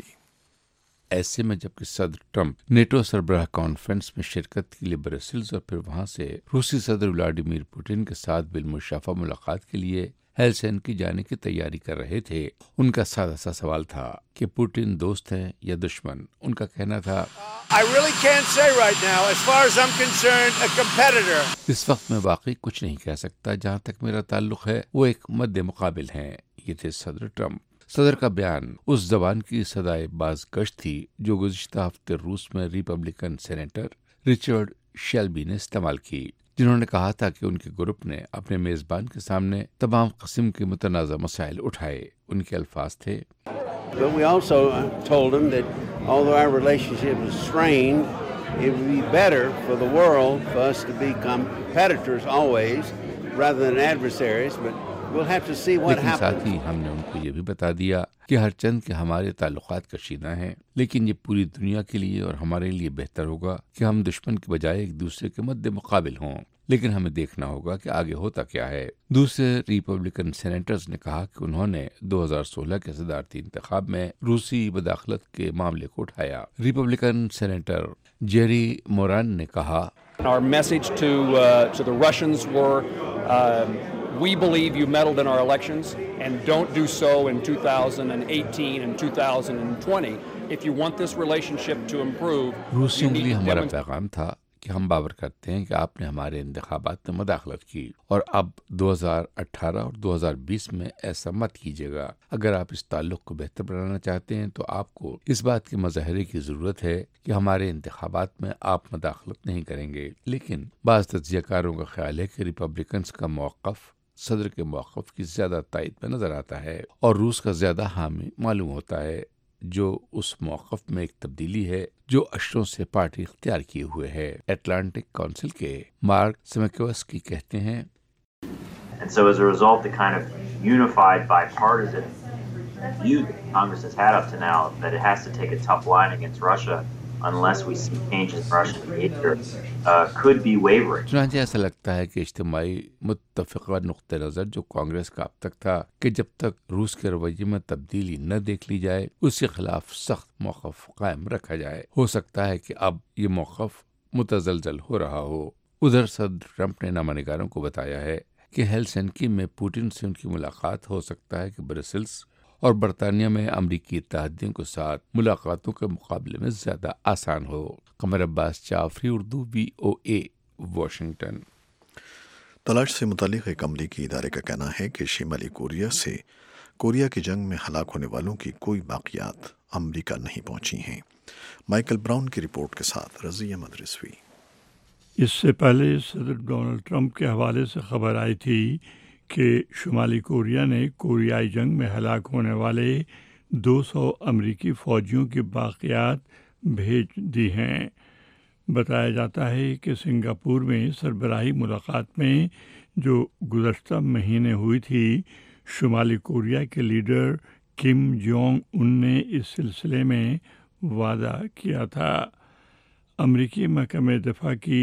[SPEAKER 10] ऐसे में जबकि सदर ट्रंप नेटो सरबराह कॉन्फ्रेंस में शिरकत के लिए ब्रसेल्स और फिर वहां से रूसी सदर व्लादिमीर पुतिन के साथ बिलमुशाफा मुलाकात के लिए हेलसिंकी जाने की तैयारी कर रहे थे, उनका सादा सा सवाल था कि पुतिन दोस्त हैं या दुश्मन। उनका कहना था,
[SPEAKER 11] I really can't say right now. As far as I'm concerned, a competitor.
[SPEAKER 10] इस वक्त मैं वाकई कुछ नहीं कह सकता। जहाँ तक मेरा ताल्लुक है वो एक मद्दे मुकाबिल हैं। ये थे सदर ट्रंप। सदर का बयान उस जबान की सदाए बाज गश्त थी जो गुज़िश्ता हफ्ते रूस में रिपब्लिकन सेनेटर रिचर्ड शेल्बी ने इस्तेमाल की, जिन्होंने कहा था कि उनके ग्रुप ने अपने मेज़बान के सामने तमाम किस्म के मुतनाज़ा मसाइल उठाए। उनके अल्फाज थे,
[SPEAKER 13] But we also told him that although our relationship is strained, it would be better for the world for us to be competitors always rather than adversaries, but we'll have to see what happens.
[SPEAKER 10] लेकिन साथ ही हमने उनको ये भी बता दिया कि हर चंद के हमारे ताल्लुकात कशीदा हैं, लेकिन ये पूरी दुनिया के लिए और हमारे लिए बेहतर होगा कि हम दुश्मन के बजाय एक दूसरे के मद्दे मुकाबिल हों, लेकिन हमें देखना होगा कि आगे होता क्या है। दूसरे रिपब्लिकन सेनेटर्स ने कहा कि उन्होंने 2016 के सदारती इंतखाब में रूसी मदाखलत के मामले को उठाया। रिपब्लिकन सेनेटर जेरी मोरान ने कहा,
[SPEAKER 14] Our message to the Russians were we believe you meddled in our elections and don't do so in 2018 and 2020. If you want this relationship to improve,
[SPEAKER 10] रूसियों के लिए हमारा पैगाम था कि हम बावर करते हैं कि आपने हमारे इंतखाबात में मदाखलत की और अब 2018 और 2020 में ऐसा मत कीजिएगा। अगर आप इस ताल्लुक को बेहतर बनाना चाहते हैं तो आपको इस बात के मुजाहरे की ज़रूरत है कि हमारे इंतखाबात में आप मदाखलत नहीं करेंगे। लेकिन बाज़ तज्ज़ियाकारों का ख्याल है कि रिपब्लिकन्स का मौक़िफ़ सदर के मौक़िफ़ की ज़्यादा तायद में नज़र आता है और रूस का ज़्यादा हामी मालूम होता है, जो उस मौक़िफ़ में एक तब्दीली है जो अशरों से पार्टी इख्तियार किए हुए है। एटलांटिक काउंसिल के मार्क सिमकोवस्की कहते हैं,
[SPEAKER 15] And so as a result, the kind of unified bipartisan view that Congress has had up to now, that it has to take a tough line against Russia unless we see changes in Russian behavior, could be wavering.
[SPEAKER 10] चुनांचे ऐसा लगता है कि इज्तिमाई मुत्तफ़िक़ा नुक़्ते नज़र जो कांग्रेस का अब तक था कि जब तक रूस के रवैये में तब्दीली न देख ली जाए उसके खिलाफ सख्त मौक़िफ़ कायम रखा जाए। हो सकता है कि अब ये मौक़िफ़ मुतज़लज़ल हो रहा हो। उधर सदर ट्रंप ने नामानिगारों को बताया है कि हेलसिंकी में पुतिन से उनकी मुलाकात हो सकता है कि ब्रसेल्स और बरतानिया में अमरीकी इत्तेहादियों के साथ मुलाकातों के मुकाबले में ज़्यादा आसान हो। Qamar Abbas Jafri, Urdu VOA, Washington.
[SPEAKER 1] तलाश से मुतालिक एक अमरीकी इदारे का कहना है कि शिमाली कोरिया से कोरिया की जंग में हलाक होने वालों की कोई बाक़ियात अमरीका नहीं पहुंची हैं। माइकल ब्राउन की रिपोर्ट के साथ रज़िया मदरसवी।
[SPEAKER 26] इससे पहले सदर डोनाल्ड ट्रंप के हवाले से खबर आई थी कि शुमाली कोरिया ने कोरियाई जंग में हलाक होने वाले 200 अमरीकी फ़ौजियों की बाक़ियात भेज दी हैं। बताया जाता है कि सिंगापुर में सरबराही मुलाकात में जो गुज़श्ता महीने हुई थी, शुमाली कोरिया के लीडर किम जोंग उन ने इस सिलसिले में वादा किया था। अमरीकी महकमे दिफा की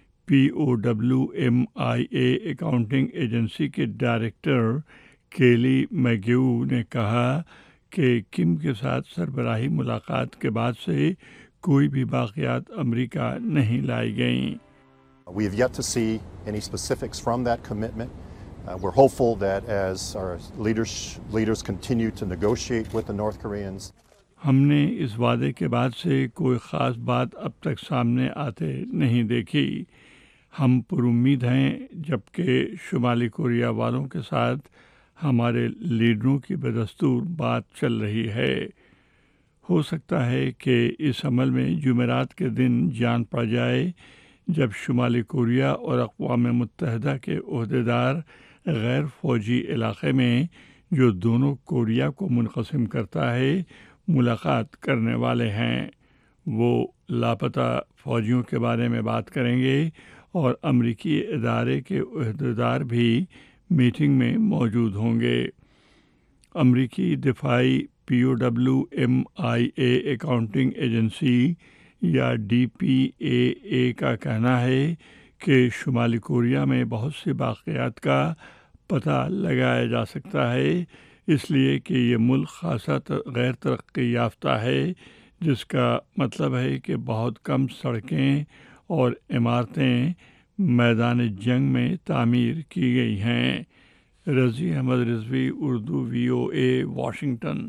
[SPEAKER 26] POWMIA अकाउंटिंग एजेंसी के डायरेक्टर केली मैग्यू ने कहा कि किम के साथ सरबराही मुलाकात के बाद से कोई भी बाक़ियात अमरीका नहीं लाई गईं।
[SPEAKER 27] We have yet to see any specifics from that commitment. We're hopeful that as our leaders continue to negotiate with the North Koreans.
[SPEAKER 26] हमने इस वादे के बाद से कोई ख़ास बात अब तक सामने आते नहीं देखी। हम पुरुम्मीद हैं जबकि शुमाली कोरिया वालों के साथ हमारे लीडरों की बदस्तूर बात चल रही है। हो सकता है कि इस अमल में जुमेरात के दिन जान पड़ जाए जब शुमाली कोरिया और अक़वाम मुत्तहिदा के ओहदेदार गैर फ़ौजी इलाक़े में جو دونوں کوریا کو منقسم کرتا ہے ملاقات کرنے والے ہیں۔ وہ لاپتہ فوجیوں کے بارے میں بات کریں گے اور امریکی ادارے کے عہدیدار بھی میٹنگ میں موجود ہوں گے۔ امریکی دفاعی POWMIA اکاؤنٹنگ ایجنسی یا DPAA کا کہنا ہے کہ شمالی کوریا میں بہت سے واقعات کا پتہ لگایا جا سکتا ہے، اس لیے کہ یہ ملک خاصا غیر ترقی یافتہ ہے، جس کا مطلب ہے کہ بہت کم سڑکیں اور عمارتیں میدان جنگ میں تعمیر کی گئی ہیں۔ Razi Ahmed Rizvi, Urdu VOA Washington.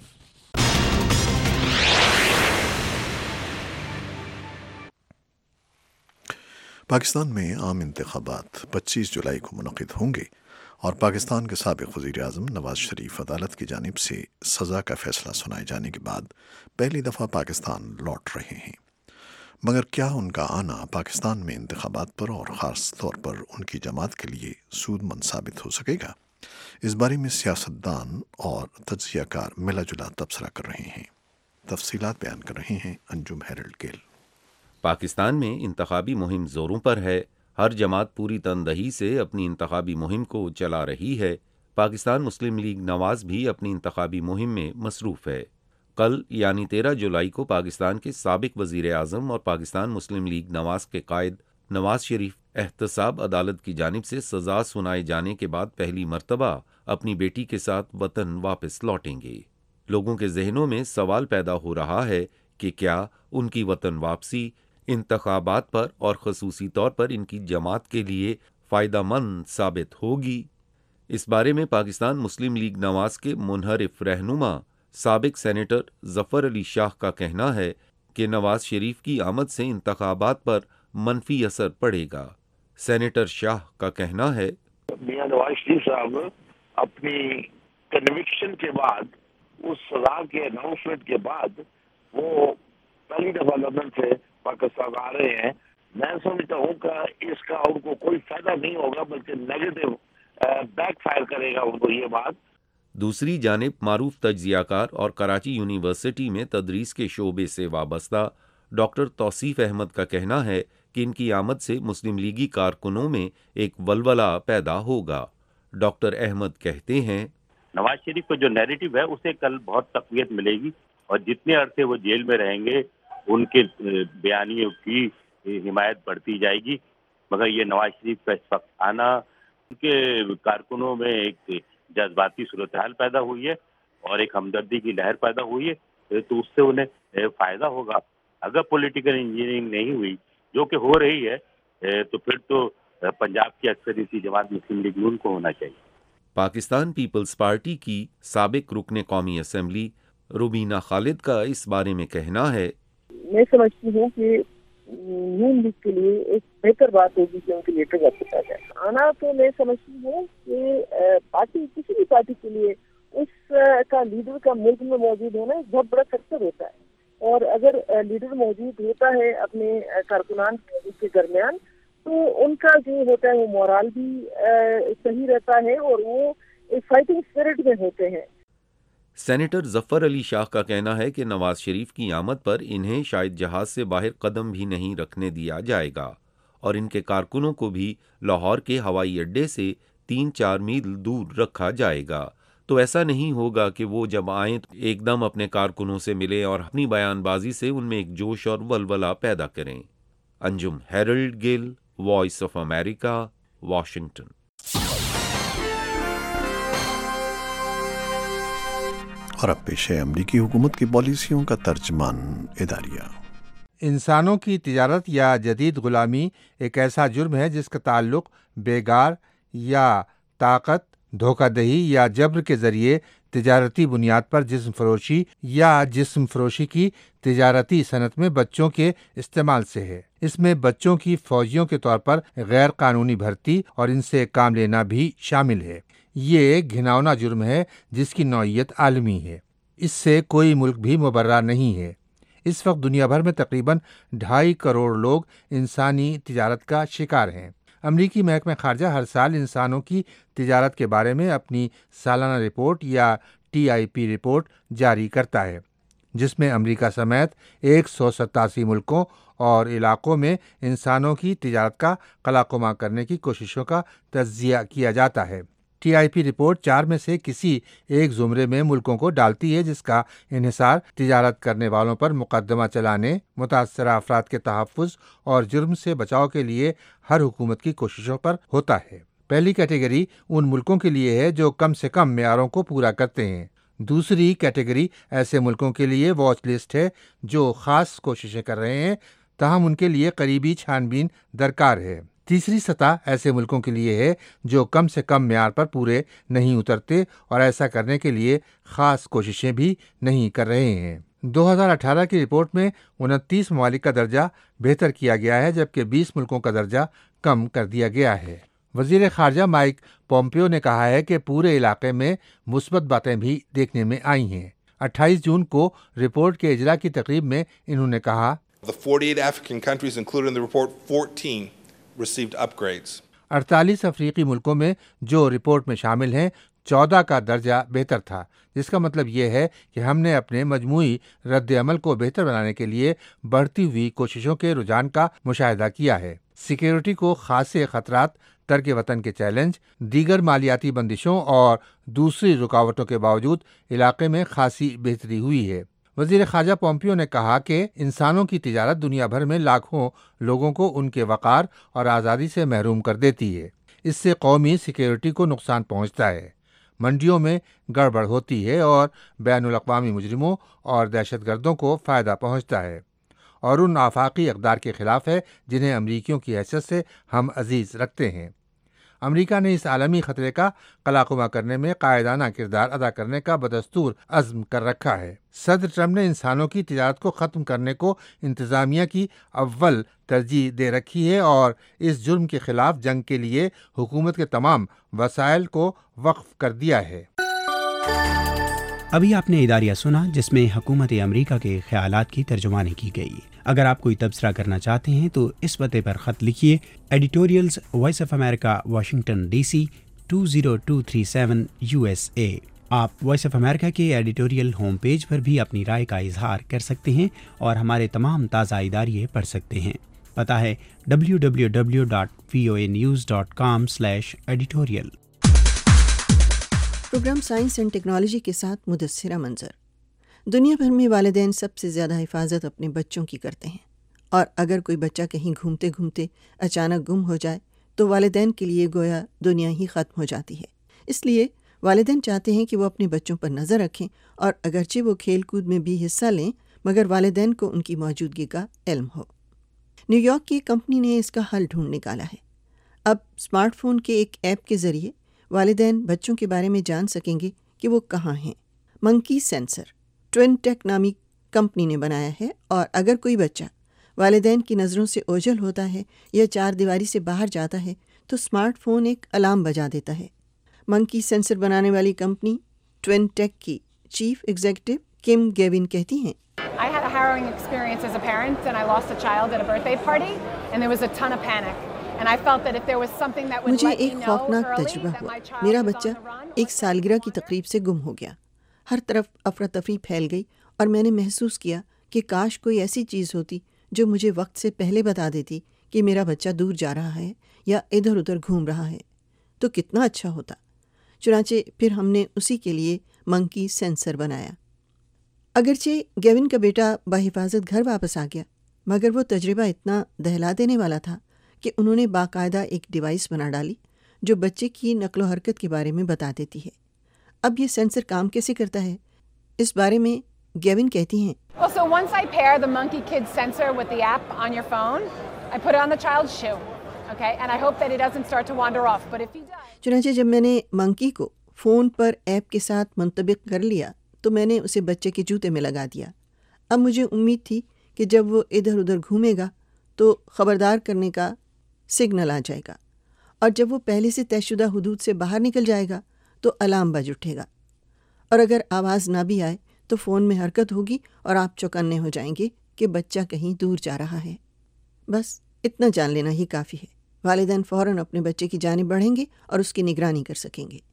[SPEAKER 1] پاکستان میں عام انتخابات 25 جولائی کو منعقد ہوں گے اور پاکستان کے سابق وزیر اعظم نواز شریف عدالت کی جانب سے سزا کا فیصلہ سنائے جانے کے بعد پہلی دفعہ پاکستان لوٹ رہے ہیں، مگر کیا ان کا آنا پاکستان میں انتخابات پر اور خاص طور پر ان کی جماعت کے لیے سود مند ثابت ہو سکے گا؟ اس بارے میں سیاستدان اور تجزیہ کار ملا جلا تبصرہ کر رہے ہیں۔ تفصیلات بیان کر رہے ہیں انجم ہیرلڈ گیل۔
[SPEAKER 12] پاکستان میں انتخابی مہم زوروں پر ہے، ہر جماعت پوری تندہی سے اپنی انتخابی مہم کو چلا رہی ہے۔ پاکستان مسلم لیگ نواز بھی اپنی انتخابی مہم میں مصروف ہے۔ کل یعنی 13 جولائی کو پاکستان کے سابق وزیر اعظم اور پاکستان مسلم لیگ نواز کے قائد نواز شریف احتساب عدالت کی جانب سے سزا سنائے جانے کے بعد پہلی مرتبہ اپنی بیٹی کے ساتھ وطن واپس لوٹیں گے۔ لوگوں کے ذہنوں میں سوال پیدا ہو رہا ہے کہ کیا ان کی وطن واپسی انتخابات پر اور خصوصی طور پر ان کی جماعت کے لیے فائدہ مند ثابت ہوگی؟ اس بارے میں پاکستان مسلم لیگ نواز کے منحرف رہنما سابق سینیٹر ظفر علی شاہ کا کہنا ہے کہ نواز شریف کی آمد سے انتخابات پر منفی اثر پڑے گا۔ سینیٹر شاہ کا کہنا ہے
[SPEAKER 16] میاں نواز شریف صاحب اپنی کنوکشن کے بعد، اس سزا کے اناؤنسمنٹ کے بعد وہ پہلی دفعہ لندن سے پاکستان آ رہے ہیں۔ میں سمجھتا ہوں کہ اس کا ان کو کوئی فائدہ نہیں ہوگا، بلکہ نیگیٹو بیک فائر کرے گا ان کو یہ بات۔
[SPEAKER 12] دوسری جانب معروف تجزیہ کار اور کراچی یونیورسٹی میں تدریس کے شعبے سے وابستہ ڈاکٹر توصیف احمد کا کہنا ہے کہ ان کی آمد سے مسلم لیگی کارکنوں میں ایک ولولہ پیدا ہوگا۔ ڈاکٹر احمد کہتے ہیں
[SPEAKER 17] نواز شریف کا جو نیریٹو ہے اسے کل بہت تقویت ملے گی، اور جتنے عرصے وہ جیل میں رہیں گے ان کے بیانیوں کی حمایت بڑھتی جائے گی۔ مگر یہ نواز شریف کا اس وقت آنا ان کے کارکنوں میں ایک جذباتی صورتحال پیدا ہوئی ہے اور ایک ہمدردی کی لہر پیدا ہوئی ہے، تو اس سے انہیں فائدہ ہوگا۔ اگر پولیٹیکل انجینئرنگ نہیں ہوئی، جو کہ ہو رہی ہے، تو پھر تو پنجاب کی اکثریتی جماعت مسلم لیگ نون کو ہونا چاہیے۔
[SPEAKER 12] پاکستان پیپلز پارٹی کی سابق رکن قومی اسمبلی روبینہ خالد کا اس بارے میں کہنا ہے
[SPEAKER 18] میں سمجھتی ہوں کہ نون لیگ کے لیے ایک بہتر بات ہوگی کہ ان کے لیڈر واپس آ جائے۔ آنا تو میں سمجھتی ہوں کہ پارٹی کسی بھی پارٹی کے لیے اس کا لیڈر کا ملک میں موجود ہونا ایک بہت بڑا فیکٹر ہوتا ہے، اور اگر لیڈر موجود ہوتا ہے اپنے کارکنان کے درمیان تو ان کا جو ہوتا ہے وہ مورال بھی صحیح رہتا ہے اور وہ ایک فائٹنگ اسپرٹ میں ہوتے ہیں۔
[SPEAKER 12] سینیٹر ظفر علی شاہ کا کہنا ہے کہ نواز شریف کی آمد پر انہیں شاید جہاز سے باہر قدم بھی نہیں رکھنے دیا جائے گا، اور ان کے کارکنوں کو بھی لاہور کے ہوائی اڈے سے 3-4 میل دور رکھا جائے گا۔ تو ایسا نہیں ہوگا کہ وہ جب آئیں تو ایک دم اپنے کارکنوں سے ملیں اور اپنی بیان بازی سے ان میں ایک جوش اور ولولہ پیدا کریں۔ Anjum Harold Gill, Voice of America, Washington.
[SPEAKER 1] اور اب پیش ہے امریکی حکومت کی پالیسیوں کا ترجمان اداریہ۔
[SPEAKER 19] انسانوں کی تجارت یا جدید غلامی ایک ایسا جرم ہے جس کا تعلق بیگار یا طاقت، دھوکہ دہی یا جبر کے ذریعے تجارتی بنیاد پر جسم فروشی یا جسم فروشی کی تجارتی صنعت میں بچوں کے استعمال سے ہے۔ اس میں بچوں کی فوجیوں کے طور پر غیر قانونی بھرتی اور ان سے کام لینا بھی شامل ہے۔ یہ گھناؤنا جرم ہے جس کی نوعیت عالمی ہے۔ اس سے کوئی ملک بھی مبرہ نہیں ہے۔ اس وقت دنیا بھر میں تقریباً 2.5 کروڑ لوگ انسانی تجارت کا شکار ہیں۔ امریکی محکمہ خارجہ ہر سال انسانوں کی تجارت کے بارے میں اپنی سالانہ رپورٹ یا TIP رپورٹ جاری کرتا ہے، جس میں امریکہ سمیت 187 ملکوں اور علاقوں میں انسانوں کی تجارت کا قلمقام کرنے کی کوششوں کا تجزیہ کیا جاتا ہے۔ TIP رپورٹ 4 میں سے کسی ایک زمرے میں ملکوں کو ڈالتی ہے جس کا انحصار تجارت کرنے والوں پر مقدمہ چلانے، متاثرہ افراد کے تحفظ اور جرم سے بچاؤ کے لیے ہر حکومت کی کوششوں پر ہوتا ہے۔ پہلی کیٹیگری ان ملکوں کے لیے ہے جو کم سے کم معیاروں کو پورا کرتے ہیں۔ دوسری کیٹیگری ایسے ملکوں کے لیے واچ لسٹ ہے جو خاص کوششیں کر رہے ہیں تاہم ان کے لیے قریبی چھان بین درکار ہے۔ تیسری سطح ایسے ملکوں کے لیے ہے جو کم سے کم معیار پر پورے نہیں اترتے اور ایسا کرنے کے لیے خاص کوششیں بھی نہیں کر رہے ہیں۔ 2018 کی رپورٹ میں 29 ممالک کا درجہ بہتر کیا گیا ہے جبکہ 20 ملکوں کا درجہ کم کر دیا گیا ہے۔ وزیر خارجہ مائک پومپیو نے کہا ہے کہ پورے علاقے میں مثبت باتیں بھی دیکھنے میں آئی ہیں۔ 28 جون کو رپورٹ کے اجرا کی تقریب میں انہوں نے کہا
[SPEAKER 3] The 48 African countries included in the report, 14 received upgrades.
[SPEAKER 19] 48 افریقی ملکوں میں جو رپورٹ میں شامل ہیں 14 کا درجہ بہتر تھا، جس کا مطلب یہ ہے کہ ہم نے اپنے مجموعی رد عمل کو بہتر بنانے کے لیے بڑھتی ہوئی کوششوں کے رجحان کا مشاہدہ کیا ہے۔ سیکیورٹی کو خاصے خطرات، ترک وطن کے چیلنج، دیگر مالیاتی بندشوں اور دوسری رکاوٹوں کے باوجود علاقے میں خاصی بہتری ہوئی ہے۔ وزیر خارجہ پومپیو نے کہا کہ انسانوں کی تجارت دنیا بھر میں لاکھوں لوگوں کو ان کے وقار اور آزادی سے محروم کر دیتی ہے۔ اس سے قومی سیکیورٹی کو نقصان پہنچتا ہے، منڈیوں میں گڑبڑ ہوتی ہے اور بین الاقوامی مجرموں اور دہشت گردوں کو فائدہ پہنچتا ہے، اور ان آفاقی اقدار کے خلاف ہے جنہیں امریکیوں کی حیثیت سے ہم عزیز رکھتے ہیں۔ امریکہ نے اس عالمی خطرے کا قلمقام کرنے میں قائدانہ کردار ادا کرنے کا بدستور عزم کر رکھا ہے۔ صدر ٹرمپ نے انسانوں کی تجارت کو ختم کرنے کو انتظامیہ کی اول ترجیح دے رکھی ہے اور اس جرم کے خلاف جنگ کے لیے حکومت کے تمام وسائل کو وقف کر دیا ہے۔
[SPEAKER 20] ابھی آپ نے اداریہ سنا جس میں حکومت امریکہ کے خیالات کی ترجمانی کی گئی۔ اگر آپ کوئی تبصرہ کرنا چاہتے ہیں تو اس پتے پر خط لکھیے، editorials Voice of America, Washington DC 20237 USA۔ آپ وائس آف امریکہ کے ایڈیٹوریل ہوم پیج پر بھی اپنی رائے کا اظہار کر سکتے ہیں اور ہمارے تمام تازہ اداریے پڑھ سکتے ہیں۔ پتہ ہے www.voanews.com/editorial۔
[SPEAKER 21] Programme science and technology کے ساتھ مدثرہ منظر۔ دنیا بھر میں والدین سب سے زیادہ حفاظت اپنے بچوں کی کرتے ہیں، اور اگر کوئی بچہ کہیں گھومتے گھومتے اچانک گم ہو جائے تو والدین کے لیے گویا دنیا ہی ختم ہو جاتی ہے۔ اس لیے والدین چاہتے ہیں کہ وہ اپنے بچوں پر نظر رکھیں، اور اگرچہ وہ کھیل کود میں بھی حصہ لیں مگر والدین کو ان کی موجودگی کا علم ہو۔ نیو یارک کی کمپنی نے اس کا حل ڈھونڈ نکالا ہے۔ اب اسمارٹ فون کے ایک ایپ کے ذریعے والدین بچوں کے بارے میں جان سکیں گے کہ وہ کہاں ہیں۔ منکی سینسر ٹوین ٹیک نامی کمپنی نے بنایا ہے، اور اگر کوئی بچہ والدین کی نظروں سے اوجھل ہوتا ہے یا چار دیواری سے باہر جاتا ہے تو اسمارٹ فون ایک الارم بجا دیتا ہے۔ منکی سینسر بنانے والی کمپنی ٹوین ٹیک کی چیف ایگزیکٹو کم گیون کہتی ہیں،
[SPEAKER 22] I had a harrowing experience as a parent and I lost a child at a birthday party and there was a ton of panic and I felt that if there was something that would
[SPEAKER 21] مجھے
[SPEAKER 22] let me
[SPEAKER 21] ایک
[SPEAKER 22] know
[SPEAKER 21] خوفناک
[SPEAKER 22] early
[SPEAKER 21] تجربہ
[SPEAKER 22] that
[SPEAKER 21] ہوا۔
[SPEAKER 22] my child
[SPEAKER 21] میرا
[SPEAKER 22] was
[SPEAKER 21] بچہ
[SPEAKER 22] on the run
[SPEAKER 21] ایک سالگرہ کی تقریب سے گم ہو گیا۔ ہر طرف افراتفری پھیل گئی اور میں نے محسوس کیا کہ کاش کوئی ایسی چیز ہوتی جو مجھے وقت سے پہلے بتا دیتی کہ میرا بچہ دور جا رہا ہے یا ادھر ادھر گھوم رہا ہے، تو کتنا اچھا ہوتا۔ چنانچہ پھر ہم نے اسی کے لیے منکی سینسر بنایا۔ اگرچہ گیون کا بیٹا بحفاظت گھر واپس آ گیا، مگر وہ تجربہ اتنا دہلا دینے والا تھا کہ انہوں نے باقاعدہ ایک ڈیوائس بنا ڈالی جو بچے کی نقل و حرکت کے بارے میں بتا دیتی ہے۔ اب یہ سینسر کام کیسے کرتا ہے، اس بارے میں گیون کہتی ہیں،
[SPEAKER 22] Well, so once I pair the Monkey Kids sensor with the app on your phone, I put it on the child's shoe, okay? And I hope that he doesn't start to wander off. But if he does...
[SPEAKER 21] چنانچہ جب میں نے منکی کو phone پر app کے ساتھ منطبق کر لیا تو میں نے اسے بچے کے جوتے میں لگا دیا۔ اب مجھے امید تھی کہ جب وہ ادھر ادھر گھومے گا تو خبردار کرنے کا سگنل آ جائے گا، اور جب وہ پہلے سے طے شدہ حدود سے باہر نکل جائے گا تو الارم بج اٹھے گا، اور اگر آواز نہ بھی آئے تو فون میں حرکت ہوگی اور آپ چوکنے ہو جائیں گے کہ بچہ کہیں دور جا رہا ہے۔ بس اتنا جان لینا ہی کافی ہے۔ والدین فوراً اپنے بچے کی جانب بڑھیں گے اور اس کی نگرانی کر سکیں گے۔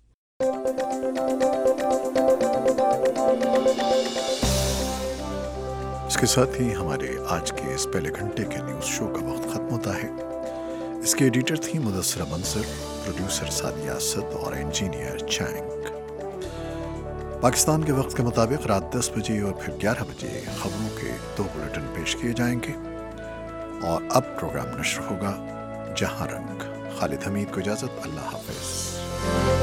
[SPEAKER 1] اس کے ساتھ ہی ہمارے آج کے اس پہلے گھنٹے کے نیوز شو کا وقت ختم ہوتا ہے۔ اس کے ایڈیٹر تھی مدثرہ منصر، پروڈیوسر سعدیہ اسد اور انجینئر چینگ۔ پاکستان کے وقت کے مطابق رات 10 بجے اور پھر 11 بجے خبروں کے 2 بلیٹن پیش کیے جائیں گے، اور اب پروگرام نشر ہوگا جہاں رنگ۔ خالد حمید کو اجازت، اللہ حافظ۔